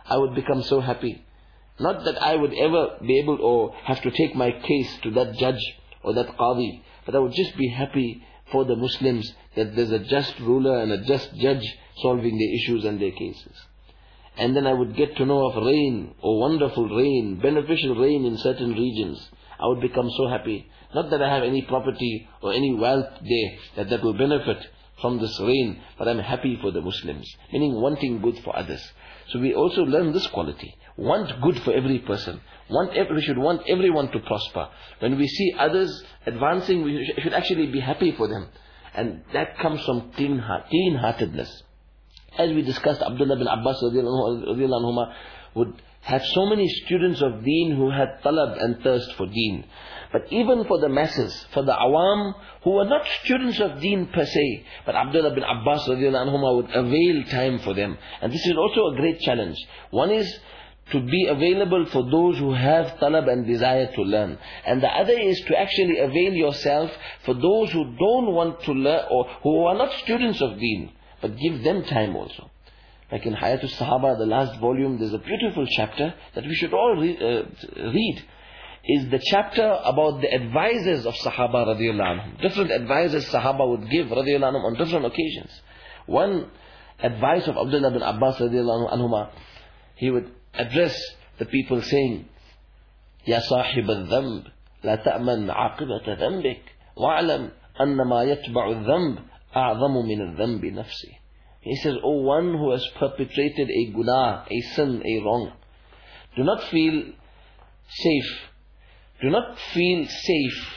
I would become so happy. Not that I would ever be able or have to take my case to that judge or that qadi, but I would just be happy for the Muslims that there's a just ruler and a just judge solving their issues and their cases. And then I would get to know of rain, or wonderful rain, beneficial rain in certain regions. I would become so happy. Not that I have any property or any wealth there that that will benefit from this rain, but I'm happy for the Muslims, meaning wanting good for others. So we also learn this quality. Want good for every person. Want every, we should want everyone to prosper. When we see others advancing, we should actually be happy for them. And that comes from clean heart, clean-heartedness. As we discussed, Abdullah bin Abbas radiallahu anhuma would have so many students of deen who had talab and thirst for deen. But even for the masses, for the awam, who were not students of deen per se, but Abdullah bin Abbas radiallahu anhuma would avail time for them. And this is also a great challenge. One is to be available for those who have talab and desire to learn. And the other is to actually avail yourself for those who don't want to learn, or who are not students of deen, but give them time also. Like in Hayatul Sahaba, the last volume, there's a beautiful chapter that we should all re- uh, read. Is the chapter about the advisors of Sahaba radiallahu anhum. Different advisors Sahaba would give radiallahu anhum on different occasions. One advice of Abdullah bin Abbas radiallahu anhuma, he would address the people saying, Ya sahib al-dhanb, la ta'man aqibata dhanbik, wa'alam anna ma yatba'u al-dhanb a'zamu min al-dhanbi nafsi. He says, O one who has perpetrated a gunah, a sin, a wrong, do not feel safe. Do not feel safe.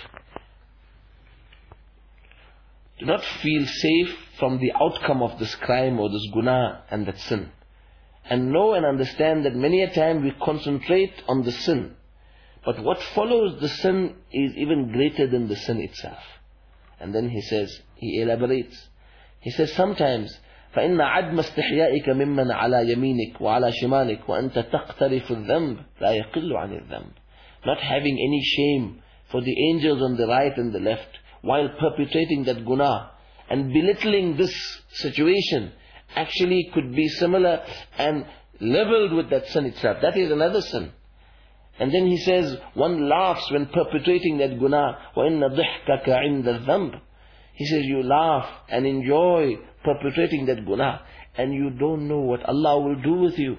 Do not feel safe from the outcome of this crime or this gunah and that sin. And know and understand that many a time we concentrate on the sin, but what follows the sin is even greater than the sin itself. And then he says, he elaborates. He says sometimes, فإن عدم استحيائك ممن على يمينك وعلى شمالك وأنت تقترف الذنب لا يقل عن الذنب. Not having any shame for the angels on the right and the left while perpetrating that guna and belittling this situation actually could be similar and leveled with that sin itself. That is another sin. And then he says, one laughs when perpetrating that guna. وَإِنَّ ضِحْكَكَ عِنْدَ الذَّنْبِ. He says, you laugh and enjoy perpetrating that guna, and you don't know what Allah will do with you.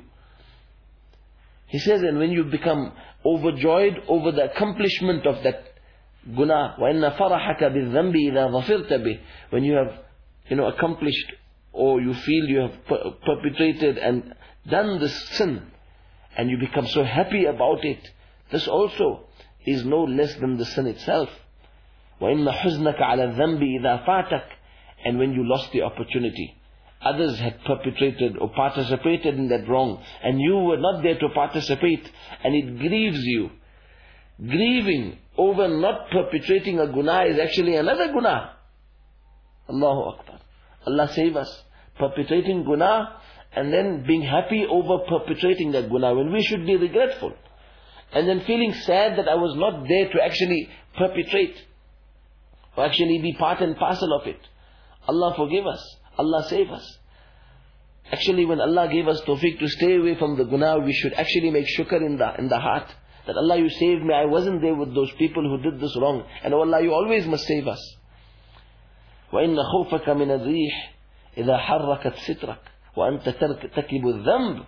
He says, and when you become overjoyed over the accomplishment of that guna, وَإِنَّ فَرَحَكَ بِالذَّنْبِ إِذَا ظَفِرْتَ بِهِ, when you have, you know, accomplished, or you feel you have per- perpetrated and done this sin, and you become so happy about it, this also is no less than the sin itself. وَإِنَّ حُزْنَكَ عَلَى الذَّنْبِ إِذَا فَاتَكَ. And when you lost the opportunity, others had perpetrated or participated in that wrong, and you were not there to participate, and it grieves you. Grieving over not perpetrating a guna is actually another guna. Allahu Akbar. Allah save us. Perpetrating guna and then being happy over perpetrating that guna, when we should be regretful. And then feeling sad that I was not there to actually perpetrate, or actually be part and parcel of it. Allah forgive us. Allah save us. Actually, when Allah gave us tawfiq to stay away from the guna, we should actually make shukr in the, in the heart. That Allah, you saved me. I wasn't there with those people who did this wrong. And oh Allah, you always must save us. وَإِنَّ خَوْفَكَ مِنَ الرِّيحِ إِذَا حَرَّكَتْ سِتْرَكَ وَأَنْتَ تَرْتَكِبُ الذَّنْبِ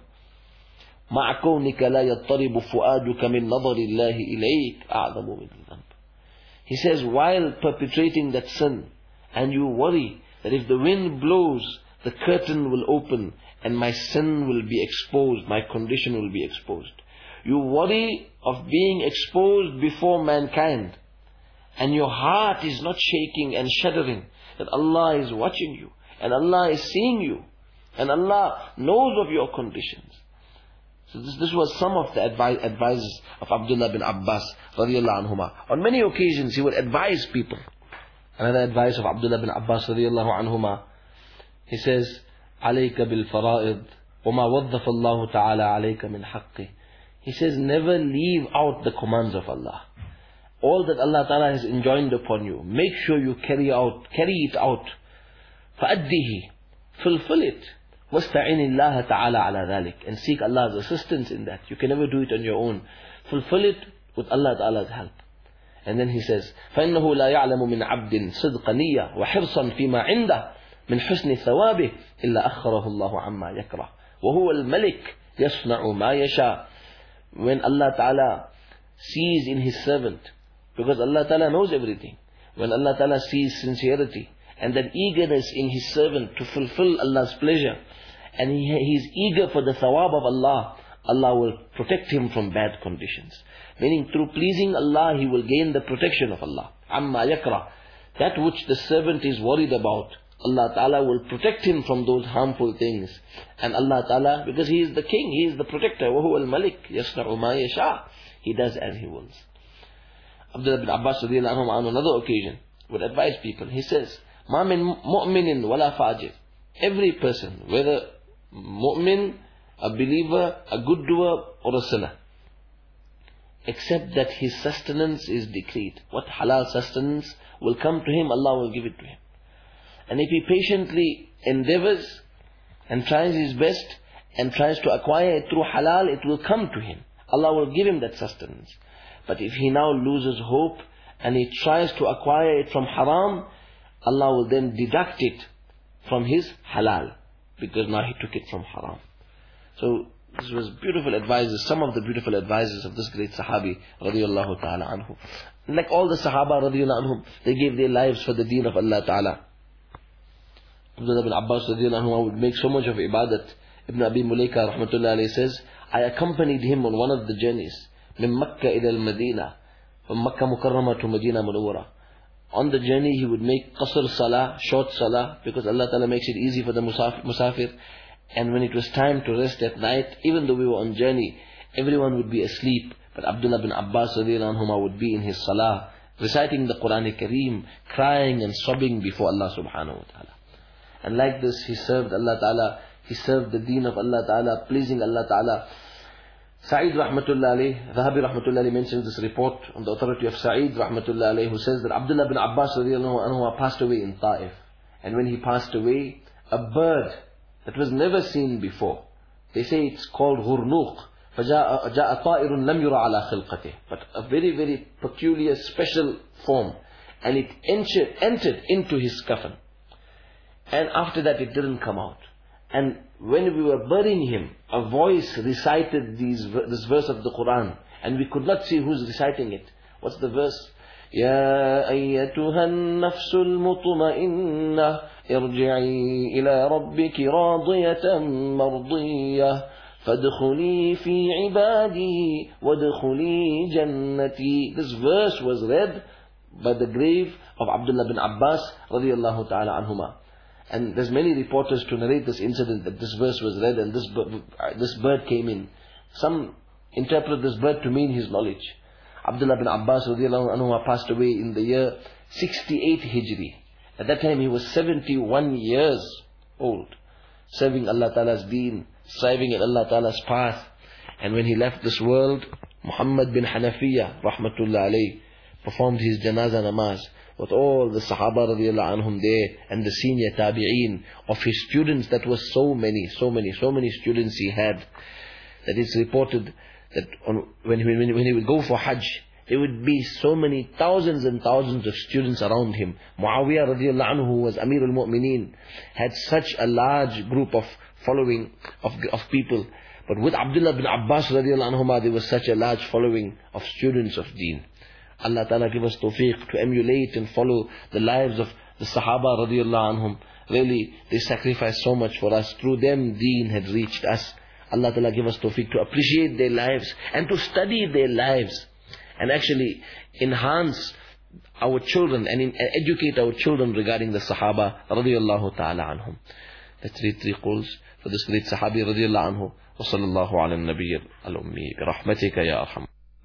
مَعَ كَوْنِكَ لَا يَضْطَرِبُ فُؤَادُكَ مِنْ نَظَرِ اللَّهِ إِلَيْكَ أَعْظَمُ مِنَ الذَّنْبِ. He says, while perpetrating that sin, and you worry that if the wind blows, the curtain will open and my sin will be exposed, my condition will be exposed. You worry of being exposed before mankind, and your heart is not shaking and shuddering that Allah is watching you, and Allah is seeing you, and Allah knows of your conditions. So this, this was some of the advice, advices of Abdullah bin Abbas radiallahu anhuma. On many occasions he would advise people. Another advice of Abdullah bin Abbas radiallahu anhuma, he says, عَلَيْكَ بِالْفَرَائِضِ وَمَا وَظَّفَ اللَّهُ تَعَالَى عَلَيْكَ مِنْ حَقِّهِ. He says, never leave out the commands of Allah. All that Allah Ta'ala has enjoined upon you, make sure you carry out, carry it out. فَأَدِّهِ, fulfill it. وَاسْتَعِنِ اللَّهَ تَعَالَى عَلَى ذَلِكَ, and seek Allah's assistance in that. You can never do it on your own. Fulfill it with Allah Ta'ala's help. And then he says, فَإِنَّهُ لَا يَعْلَمُ مِنْ عَبْدٍ صِدْقَ نِيَّةٍ وَحِرْصًا فِي مَا عِنْدَهُ مِنْ حُسْنِ ثَوَابِهِ إِلَّا أَخَّرَهُ اللَّهُ عَمَّا يَكْرَهُ وَهُوَ الْمَلِكُ يَصْنَعُ مَا يَشَاءُ. When Allah Ta'ala sees in His servant, because Allah Ta'ala knows everything, when Allah Ta'ala sees sincerity and that eagerness in His servant to fulfill Allah's pleasure, and he, he is eager for the thawab of Allah, Allah will protect him from bad conditions. Meaning through pleasing Allah, he will gain the protection of Allah. Amma yakra. That which the servant is worried about, Allah Ta'ala will protect him from those harmful things. And Allah Ta'ala, because He is the King, He is the protector. وَهُوَ الْمَلِكُ يَصْنَعُ مَا يَشَاءُ. He does as He wills. Abdullah bin Abbas radiallahu anhu on another occasion would advise people. He says, مَا مِن مُؤْمِنٍ وَلَا فَاجِرٍ. Every person, whether mu'min, a believer, a good doer, or a sinner, except that his sustenance is decreed. What halal sustenance will come to him, Allah will give it to him. And if he patiently endeavors and tries his best and tries to acquire it through halal, it will come to him. Allah will give him that sustenance. But if he now loses hope and he tries to acquire it from haram, Allah will then deduct it from his halal, because now he took it from haram. So this was beautiful advices, some of the beautiful advices of this great Sahabi radiyallahu ta'ala anhu. And like all the Sahaba radiyallahu anhum, they gave their lives for the deen of Allah Ta'ala. Abdullah bin Abbas radiyallahu anhu would make so much of ibadat. Ibn Abi Mulaika rahmatullah alayhi says, I accompanied him on one of the journeys, min Makkah ila al-Madinah, from Makkah Mukarramah to Medina Munawwarah. On the journey he would make qasr salah, short salah, because Allah Ta'ala makes it easy for the musafir. And when it was time to rest at night, even though we were on journey, everyone would be asleep, but Abdullah bin Abbas radiyallahu anhu would be in his salah, reciting the Quran-i-Kareem, crying and sobbing before Allah subhanahu wa ta'ala. And like this, he served Allah Ta'ala, he served the deen of Allah Ta'ala, pleasing Allah Ta'ala. Sa'id rahmatullah alayhi, Dhahabi rahmatullah alayhi mentions this report on the authority of Sa'id rahmatullah alayhi, who says that Abdullah bin Abbas radiyallahu anhu passed away in Ta'if. And when he passed away, a bird that was never seen before, they say it's called Ghurnuq, فَجَاءَ طَائِرٌ لَمْ يُرَى عَلَى خِلْقَتِهِ, but a very, very peculiar, special form. And it entered, entered into his coffin. And after that it didn't come out. And when we were burying him, a voice recited these, this verse of the Quran, and we could not see who's reciting it. What's the verse? يا أيتها النفس المطمئنة ارجعي إلى ربك راضية مرضية فادخلي في عبادي وادخلي جنتي. This verse was read by the grave of Abdullah bin Abbas radiyallahu ta'ala anhuma. And there's many reporters to narrate this incident, that this verse was read and this bird, this bird came in. Some interpret this bird to mean his knowledge. Abdullah bin Abbas radiyallahu anhu passed away in the year sixty-eight Hijri. At that time he was seventy-one years old, serving Allah Ta'ala's deen, striving in Allah Ta'ala's path. And when he left this world, Muhammad bin Hanafiya rahmatullah alayhi performed his janazah namaz with all the Sahaba radiyallahu anhum there, and the senior tabi'een of his students. That was so many, so many, so many students he had, that it's reported that on, when, he, when he would go for Hajj, there would be so many thousands and thousands of students around him. Muawiyah radiyallahu anhu, who was Amir al-Mu'mineen, had such a large group of following of, of people. But with Abdullah bin Abbas radiyallahu anhu, there was such a large following of students of deen. Allah Ta'ala give us tawfiq to emulate and follow the lives of the Sahaba radiyallahu anhum. Really, they sacrificed so much for us. Through them, deen had reached us. Allah Ta'ala give us tawfiq to appreciate their lives and to study their lives, and actually enhance our children and in, educate our children regarding the Sahaba radiyallahu ta'ala anhum. Let's read three quls for this great Sahabi radiyallahu anhu. Wa sallallahu ala nabiyyi al-ummi bi rahmatika ya arham.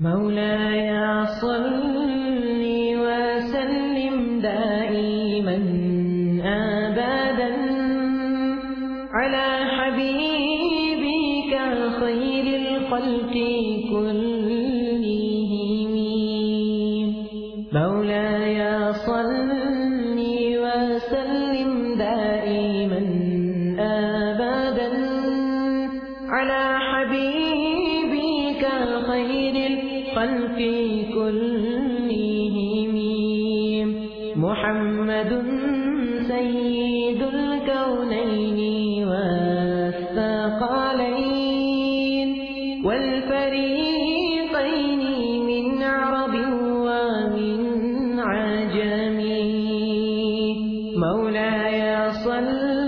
مولاي صل وسلم دائما أبدا على حبيبك خير الخلق كلهم. مولاي صل وسلم دائما أبدا الكونين والثقلين والفريقين من عرب ومن عجم مولاي صل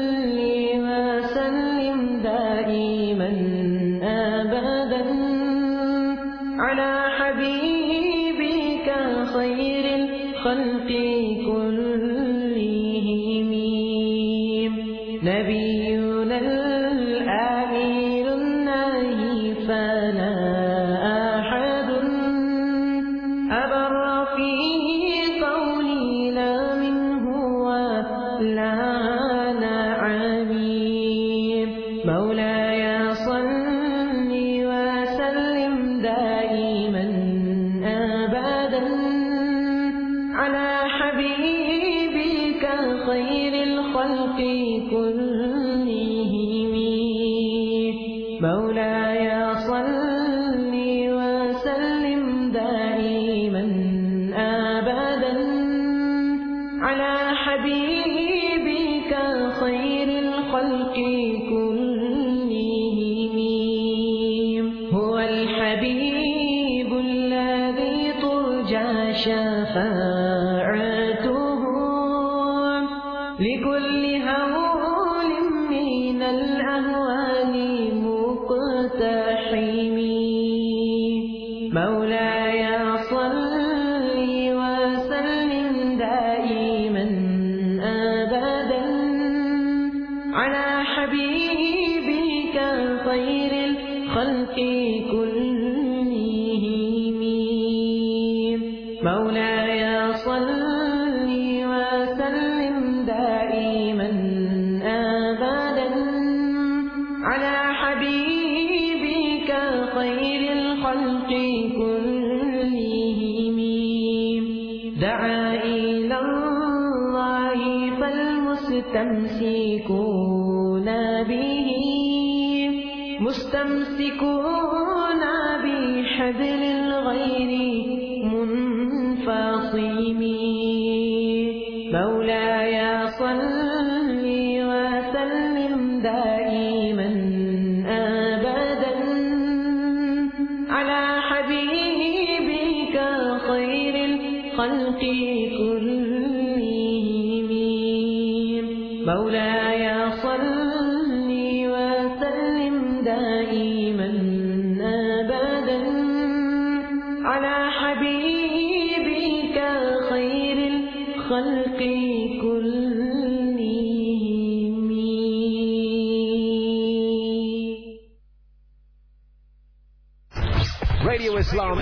وسلم دائما أبدا على حبيبك خير الخلق كلهم نبينا الآمين الناهي فلا أحد أبر في قولي لا منه ولا نعيم مولاي صل وسلم دائما أبدا على حبيبك خير الخلق كلهم مولاي صل وسلم دائما أبدا على حبيبك خير الخلق كلهم هو الحبيب الذي ترجى شفاعته لكل هول من الأهوال مقتحم مولاي صل وسلم دائما أبدا على حبيبك خير الخلق كلهم مولاي صل وسلم دائما أبدا على حبيبك خير الخلق كلهم دعا إلى الله فالمستمسكون به مستمسكون بحبل الغير منفصم مولاي صل وسلم دائما أبدا على حبيبك خير الخلق كلهم مولاي صل وسلم دائما أبدا على حبيبك خير الخلق كلهم Radio Islam.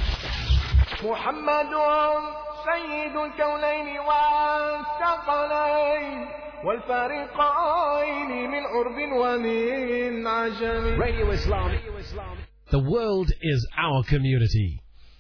محمد سيد الكونين والثقلين والفريقين من عرب ومن عجم Radio Islam. The world is our community.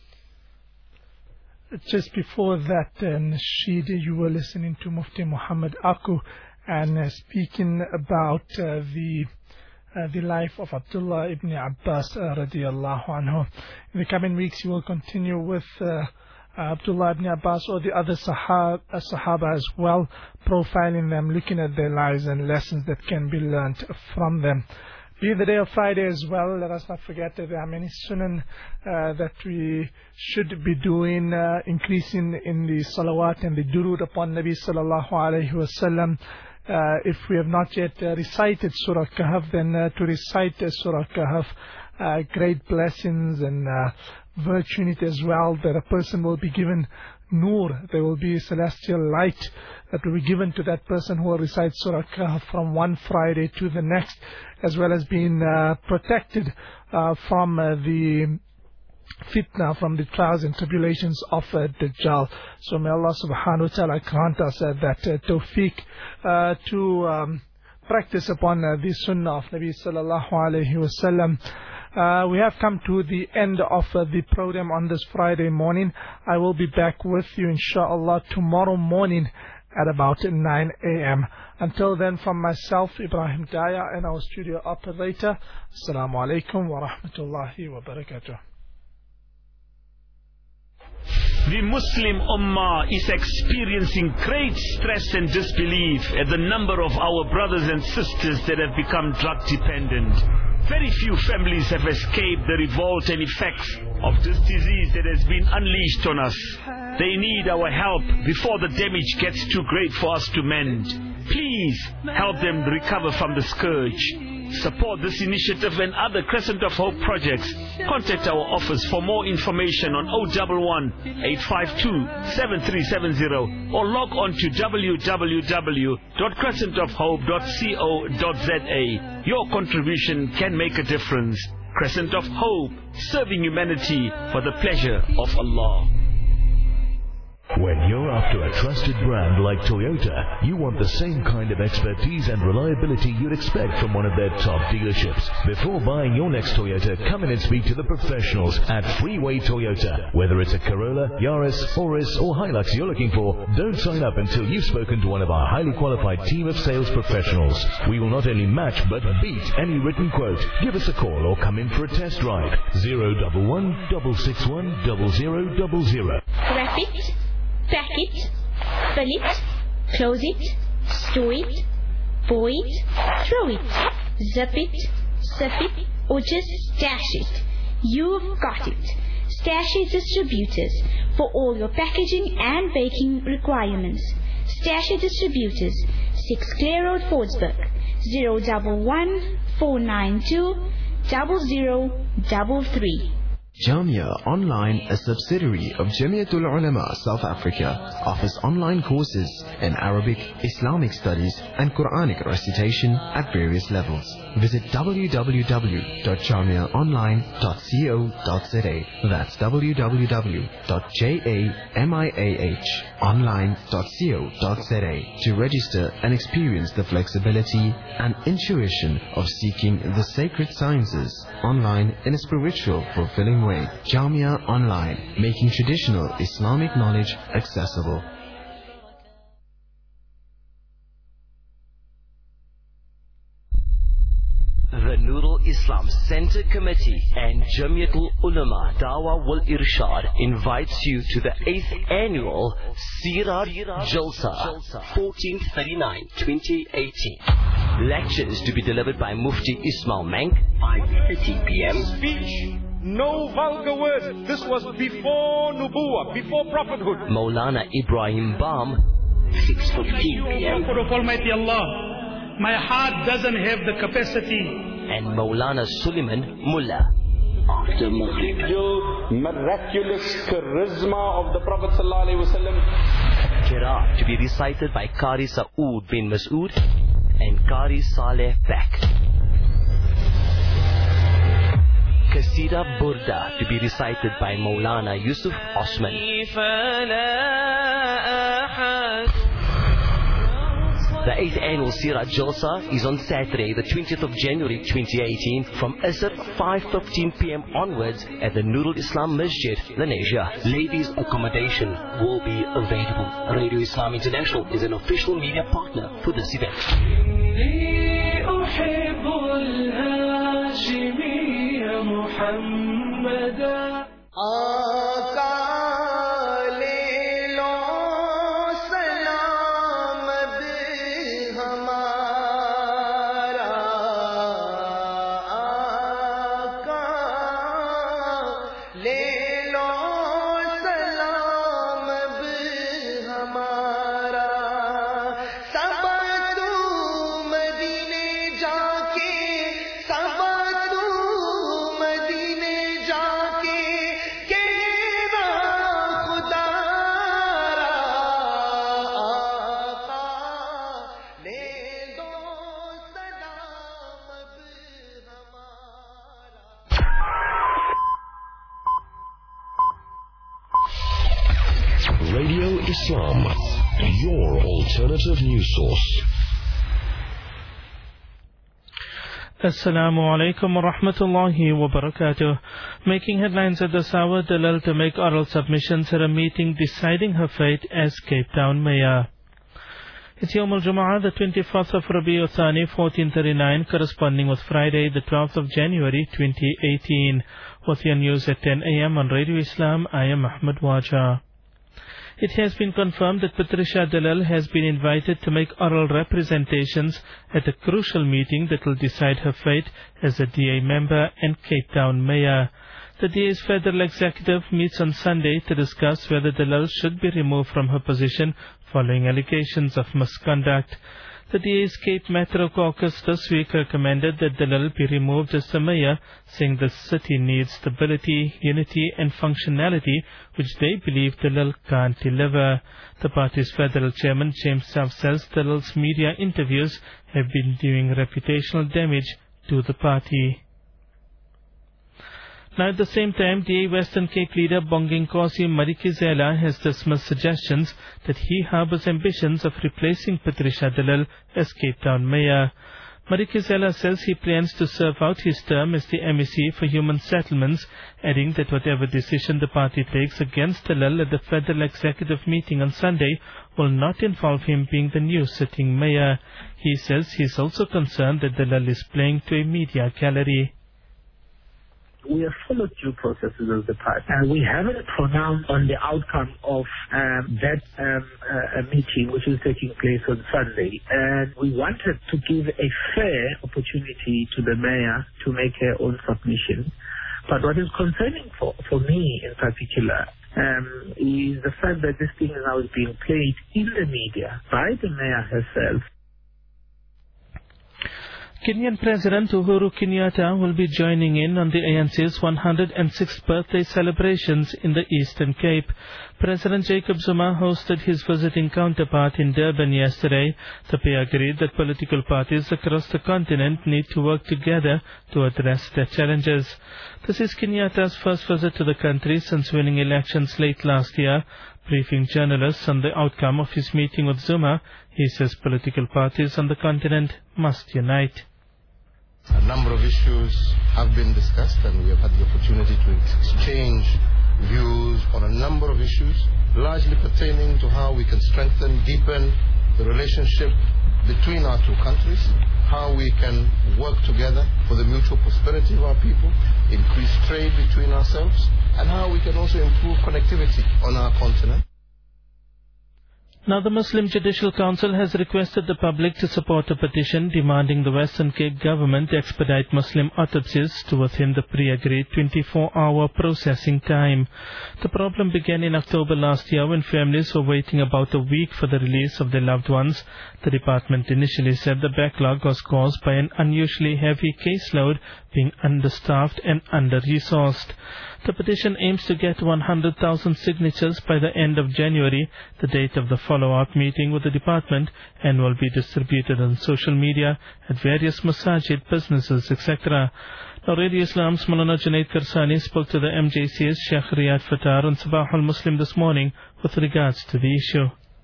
Just before that, uh, Nasheed, you were listening to Mufti Muhammad Aku and uh, speaking about uh, the uh, the life of Abdullah ibn Abbas uh, radiallahu anhu. In the coming weeks, you will continue with uh, Abdullah ibn Abbas or the other Sahaba, uh, Sahaba as well, profiling them, looking at their lives and lessons that can be learnt from them. Being the day of Friday as well, let us not forget that there are many sunan uh, that we should be doing, uh, increasing in the salawat and the durood upon Nabi sallallahu alayhi wa sallam. Uh, if we have not yet uh, recited Surah Kahf, then uh, to recite uh, Surah Kahf, uh, great blessings and uh, virtue in it as well, that a person will be given nur, there will be celestial light that will be given to that person who will recite Surah Kahf from one Friday to the next, as well as being uh, protected uh, from uh, the fitna, from the trials and tribulations of uh, Dajjal. So may Allah subhanahu wa ta'ala grant us uh, that uh, tawfiq uh, to um, practice upon uh, the sunnah of Nabi sallallahu alayhi wa sallam. Uh, we have come to the end of uh, the program on this Friday morning. I will be back with you inshallah tomorrow morning at about nine a m Until then, from myself, Ibrahim Daya, and our studio operator, Assalamu alaikum wa rahmatullahi wa barakatuh. The Muslim Ummah is experiencing great stress and disbelief at the number of our brothers and sisters that have become drug dependent. Very few families have escaped the revolt and effects of this disease that has been unleashed on us. They need our help before the damage gets too great for us to mend. Please help them recover from the scourge. Support this initiative and other Crescent of Hope projects. Contact our office for more information on zero one one, eight five two, seven three seven zero or log on to w w w dot crescent of hope dot co dot z a. Your contribution can make a difference. Crescent of Hope, serving humanity for the pleasure of Allah. When you're after a trusted brand like Toyota, you want the same kind of expertise and reliability you'd expect from one of their top dealerships. Before buying your next Toyota, come in and speak to the professionals at Freeway Toyota. Whether it's a Corolla, Yaris, Auris or Hilux you're looking for, don't sign up until you've spoken to one of our highly qualified team of sales professionals. We will not only match but beat any written quote. Give us a call or come in for a test drive. zero one one, six six one, zero zero zero zero. Wrap it, pack it, fill it, close it, store it, pour it, throw it, zip it, sip it, or just stash it. You've got it. Stash Distributors for all your packaging and baking requirements. Stash Distributors, six Clare Road, Fordsburg, zero one one, four nine two, zero zero zero three. Jamia Online, a subsidiary of Jamiatul Ulama South Africa, offers online courses in Arabic, Islamic studies and Quranic recitation at various levels. Visit w w w dot jamia online dot co dot z a. That's w w w dot jamia online dot co dot z a to register and experience the flexibility and intuition of seeking the sacred sciences online in a spiritual, fulfilling way. Jamia Online, making traditional Islamic knowledge accessible. The Nurul Islam Center Committee and Jamiatul Ulama Dawah wal Irshad invites you to the eighth annual Sirat Jalsa, fourteen thirty-nine twenty eighteen. Lectures to be delivered by Mufti Ismail Mank, five thirty p m Speech, no vulgar words. This was before Nubuwah, before prophethood. Maulana Ibrahim Bam, six fifteen p m Prophet of Almighty Allah, my heart doesn't have the capacity. And Maulana Suleiman Mullah, after Maghrib. Miraculous charisma of the Prophet sallallahu alaihi wasallam. Qiraat to be recited by Qari Saoud bin Masood and Qari Saleh Bek. Qasida Burda to be recited by Maulana Yusuf Osman. The eighth annual Sirat Jalsa is on Saturday, the twentieth of January twenty eighteen, from Asr five fifteen p m onwards at the Nurul Islam Masjid, Lenasia. Ladies' accommodation will be available. Radio Islam International is an official media partner for this event. Radio Islam, your alternative news source. Assalamu alaikum wa rahmatullahi wa barakatuh. Making headlines at this hour, Dalal to make oral submissions at a meeting deciding her fate as Cape Town Mayor. It's Yawm al-Jumu'ah, the twenty-fourth of Rabi'u Thani, fourteen thirty-nine, corresponding with Friday, the twelfth of January, twenty eighteen. With your news at ten a m on Radio Islam, I am Ahmed Wajah. It has been confirmed that Patricia de Lille has been invited to make oral representations at a crucial meeting that will decide her fate as a D A member and Cape Town mayor. The D A's federal executive meets on Sunday to discuss whether de Lille should be removed from her position following allegations of misconduct. The D A's Cape Metro Caucus this week recommended that de Lille be removed as the mayor, saying the city needs stability, unity and functionality, which they believe de Lille can't deliver. The party's federal chairman, James Self, says de Lille's media interviews have been doing reputational damage to the party. Now, at the same time, D A Western Cape leader Bonginkosi Madikizela has dismissed suggestions that he harbors ambitions of replacing Patricia de Lille as Cape Town mayor. Madikizela says he plans to serve out his term as the M E C for Human Settlements, adding that whatever decision the party takes against de Lille at the federal executive meeting on Sunday will not involve him being the new sitting mayor. He says he is also concerned that de Lille is playing to a media gallery. We have followed due processes as the party, and we haven't pronounced on the outcome of um, that um, uh, meeting, which is taking place on Sunday. And we wanted to give a fair opportunity to the mayor to make her own submission. But what is concerning for, for me in particular um, is the fact that this thing is now being played in the media by the mayor herself. Kenyan President Uhuru Kenyatta will be joining in on the A N C's one hundred sixth birthday celebrations in the Eastern Cape. President Jacob Zuma hosted his visiting counterpart in Durban yesterday. The pair agreed that political parties across the continent need to work together to address their challenges. This is Kenyatta's first visit to the country since winning elections late last year. Briefing journalists on the outcome of his meeting with Zuma, he says political parties on the continent must unite. A number of issues have been discussed, and we have had the opportunity to exchange views on a number of issues, largely pertaining to how we can strengthen, deepen the relationship between our two countries, how we can work together for the mutual prosperity of our people, increase trade between ourselves, and how we can also improve connectivity on our continent. Now, the Muslim Judicial Council has requested the public to support a petition demanding the Western Cape government expedite Muslim autopsies to within the pre-agreed twenty-four hour processing time. The problem began in October last year when families were waiting about a week for the release of their loved ones. The department initially said the backlog was caused by an unusually heavy caseload, being understaffed and under-resourced. The petition aims to get one hundred thousand signatures by the end of January, the date of the follow-up meeting with the department, and will be distributed on social media, at various masajid, businesses, et cetera. Now, Radio Islam's Maulana Junaid Karsani spoke to the M J C's Sheikh Riyad Fattar on Sabah al-Muslim this morning with regards to the issue.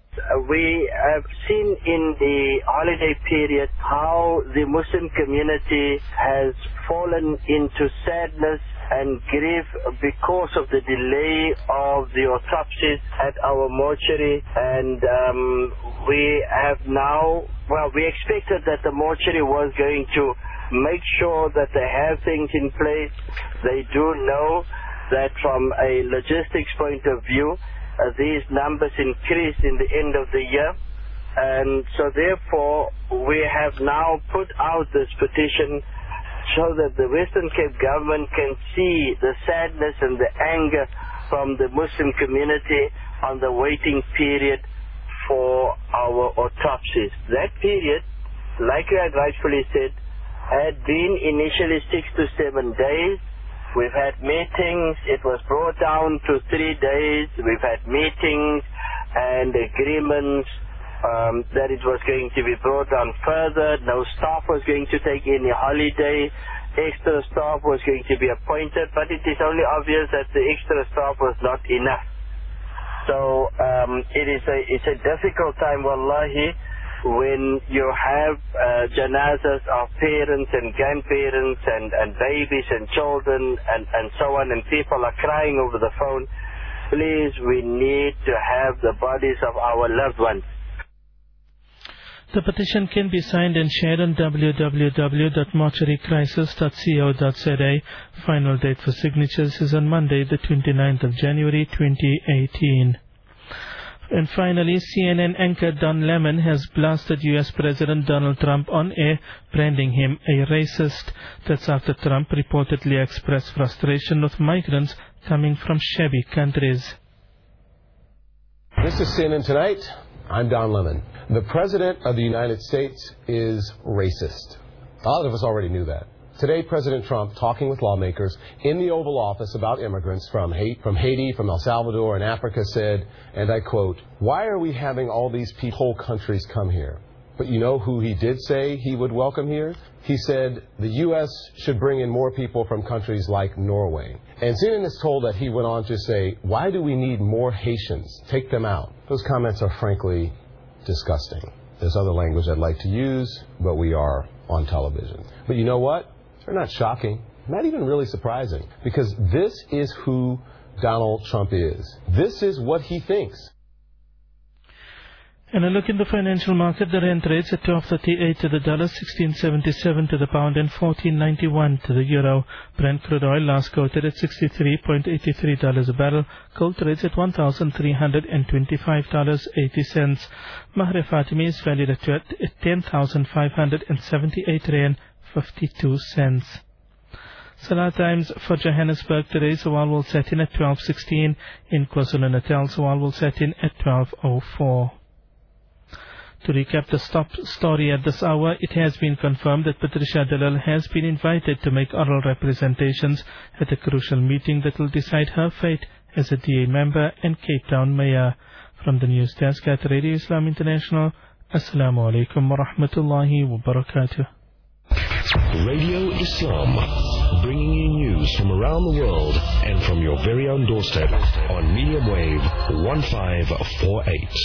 We have seen in the holiday period how the Muslim community has fallen into sadness and grief because of the delay of the autopsies at our mortuary, and um, we have now, well, we expected that the mortuary was going to make sure that they have things in place. They do know that from a logistics point of view, uh, these numbers increase in the end of the year, and so therefore we have now put out this petition so that the Western Cape government can see the sadness and the anger from the Muslim community on the waiting period for our autopsies. That period, like you had rightfully said, had been initially six to seven days. We've had meetings. It was brought down to three days. We've had meetings and agreements Um, that it was going to be brought down further. No staff was going to take any holiday. Extra staff was going to be appointed, but it is only obvious that the extra staff was not enough. So um, it is a it's a difficult time, wallahi, when you have uh, janazas of parents and grandparents and, and babies and children and, and so on, and people are crying over the phone. Please, we need to have the bodies of our loved ones. The petition can be signed and shared on w w w dot mortuary crisis dot co dot z a. Final date for signatures is on Monday, the twenty-ninth of January twenty eighteen. And finally, C N N anchor Don Lemon has blasted U S President Donald Trump on air, branding him a racist. That's after Trump reportedly expressed frustration with migrants coming from shabby countries. This is C N N Tonight. I'm Don Lemon. The President of the United States is racist. A lot of us already knew that. Today, President Trump, talking with lawmakers in the Oval Office about immigrants from Haiti, from Haiti, from El Salvador, and Africa, said, and I quote, "Why are we having all these people, whole countries come here?" But you know who he did say he would welcome here? He said the U S should bring in more people from countries like Norway. And C N N is told that he went on to say, "Why do we need more Haitians? Take them out." Those comments are frankly disgusting. There's other language I'd like to use, but we are on television. But you know what? They're not shocking, not even really surprising, because this is who Donald Trump is. This is what he thinks. And a look in the financial market, the rand rates at twelve thirty-eight to the dollar, sixteen seventy-seven to the pound, and fourteen ninety-one to the euro. Brent crude oil last quoted at sixty-three point eight three dollars a barrel. Gold trades at one thousand three hundred twenty-five dollars and eighty cents. Mahrez Fatimi is valued at ten thousand five hundred seventy-eight rand fifty-two cents. Salah times for Johannesburg today, Zawal will set in at twelve sixteen. In KwaZulu-Natal, Zawal will set in at twelve oh four. To recap the top story at this hour, it has been confirmed that Patricia de Lille has been invited to make oral representations at a crucial meeting that will decide her fate as a D A member and Cape Town mayor. From the news desk at Radio Islam International, Assalamu alaikum wa rahmatullahi wa barakatuh. Radio Islam, bringing you news from around the world and from your very own doorstep on medium wave one five four eight.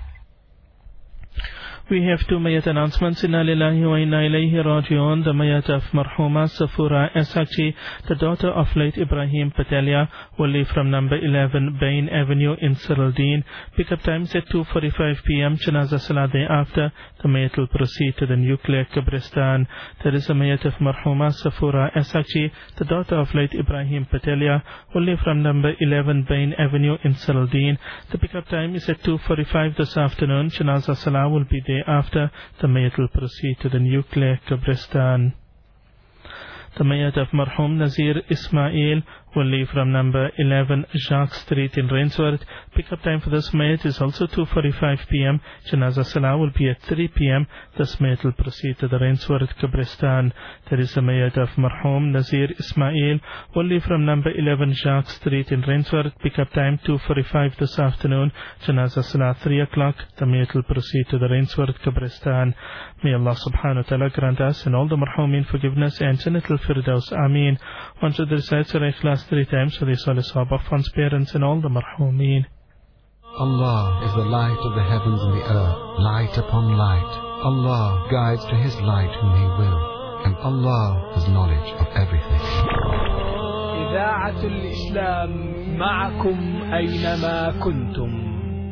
We have two mayat announcements. Inna lillahi wa inna ilayhi raji'un. The mayat of Marhuma Safura Esakchi, the daughter of late Ibrahim Patelia, will leave from number eleven Bain Avenue in Siraldeen. Pickup times at two forty-five p m Janaza Salah day after. The mayat will proceed to the nuclear Kabristan. There is a mayat of Marhuma Safura Esakchi, the daughter of late Ibrahim Patelia, will leave from number eleven Bain Avenue in Siraldeen. The pickup time is at two forty-five this afternoon. Janaza Salah will be there after. The mayat will proceed to the nuclear Kabristan. The mayat of Marhum Nazir Ismail will leave from number eleven Jacques Street in Rainsworth. Pickup time for this mayat is also two forty-five p m Janaza Salah will be at three p m This mayat will proceed to the Rainsworth Kabristan. There is a mayat of Marhum Nazir Ismail will leave from number eleven Jacques Street in Rainsworth. Pickup time two forty-five this afternoon. Janaza Salah three o'clock. The mayat will proceed to the Rainsworth Kabristan. May Allah subhanahu wa ta'ala grant us and all the Marhumin forgiveness and Jannatul Firdaus. Ameen. One should recite Surah Ikhlas three times for the Salih Sahaba of one's parents and all the Marhumin. Allah is the light of the heavens and the earth, light upon light. Allah guides to His light whom He will, and Allah has knowledge of everything. إذاعة الإسلام معكم أينما كنتم.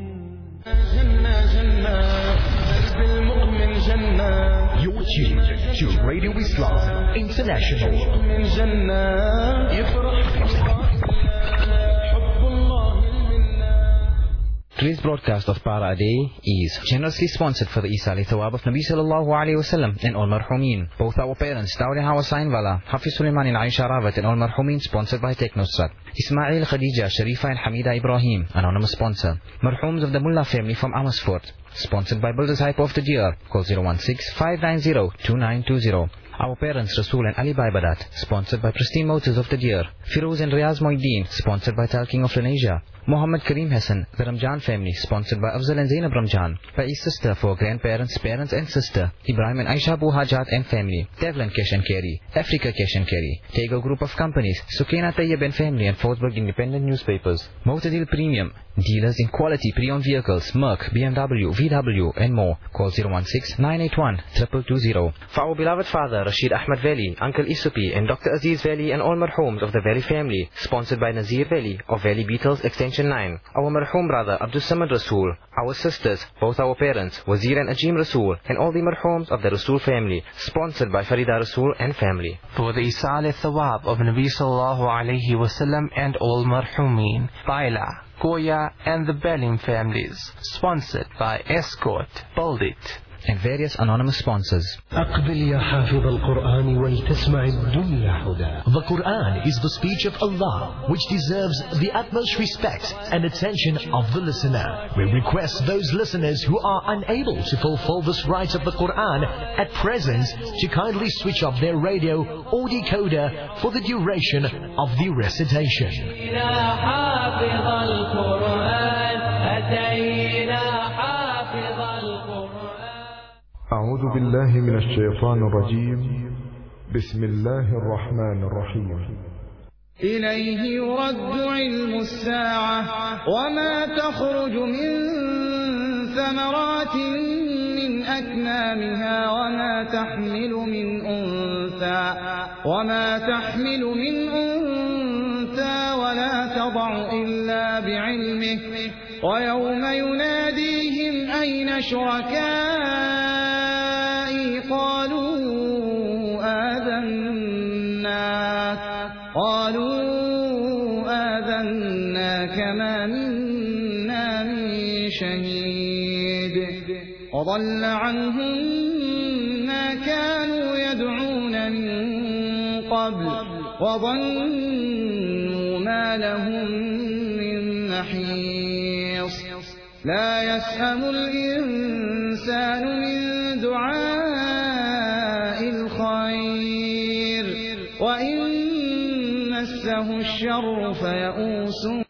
You're tuned to Radio Islam International. Today's broadcast of Para Day is generously sponsored for the Isali Thawab of Nabi Sallallahu Alaihi Wasallam and all Marhumin. Both our parents, Dawri Hawa Sainwala, Hafiz Suleiman and Aisha Rawat and all Marhumin, sponsored by Technosrat. Ismail Khadija, Sharifa and Hamida Ibrahim, anonymous sponsor. Marhums of the Mullah family from Amersfoort, sponsored by Builders Hype of the Deer. Call zero one six, five nine zero, two nine two zero. Our parents, Rasul and Ali Baibadat, sponsored by Pristine Motors of the Deer. Firoz and Riaz Moideen, sponsored by Talking of Lenasia. Muhammad Kareem Hassan, the Ramjan family, sponsored by Afzal and Zainab Ramjan. Faiz sister for grandparents, parents and sister. Ibrahim and Aisha Abu Hajat and family. Devlin Cash and Carry. Africa Cash and Carry. Tego Group of Companies. Sukaina Tayyib and family and Forsberg Independent Newspapers. Motordil Premium. Dealers in quality pre-owned vehicles. Merc, B M W, V W and more. Call zero one six, nine eight one, two two two zero. For our beloved father, Rashid Ahmad Valley, Uncle Isupi and Doctor Aziz Valley and all Marhums of the Valley family. Sponsored by Nazir Valley of Valley Beatles Extension nine. Our Marhum brother, Abdul Samad Rasul. Our sisters, both our parents, Wazir and Ajim Rasul, and all the Marhums of the Rasul family. Sponsored by Farida Rasul and family. For the Isal Thawab of Nabi Sallallahu Alaihi Wasallam and all Marhumin. Baila. Goya and the Belling families. Sponsored by Escort, Build It, and various anonymous sponsors. أقبل يا حافظ القرآن ولتسمع الدنيا حدا. The Quran is the speech of Allah, which deserves the utmost respect and attention of the listener. We request those listeners who are unable to fulfill this right of the Quran at present to kindly switch off their radio or decoder for the duration of the recitation. أعوذ بالله من الشيطان الرجيم. بسم الله الرحمن الرحيم. إليه يرد علم الساعة وما تخرج من ثمرات من أكمامها وما تحمل من أنثى وما تحمل من أنثى ولا تضع إلا بعلمه ويوم يناديهم أين شركائي قالوا آذناك قالوا آذناك ما منا من شهيد وضل عنهم ما كانوا يدعون من قبل وظنوا ما لهم من محيص لا يسأم الإنسان من دعاء الخير وإن مسه الشر فيئوس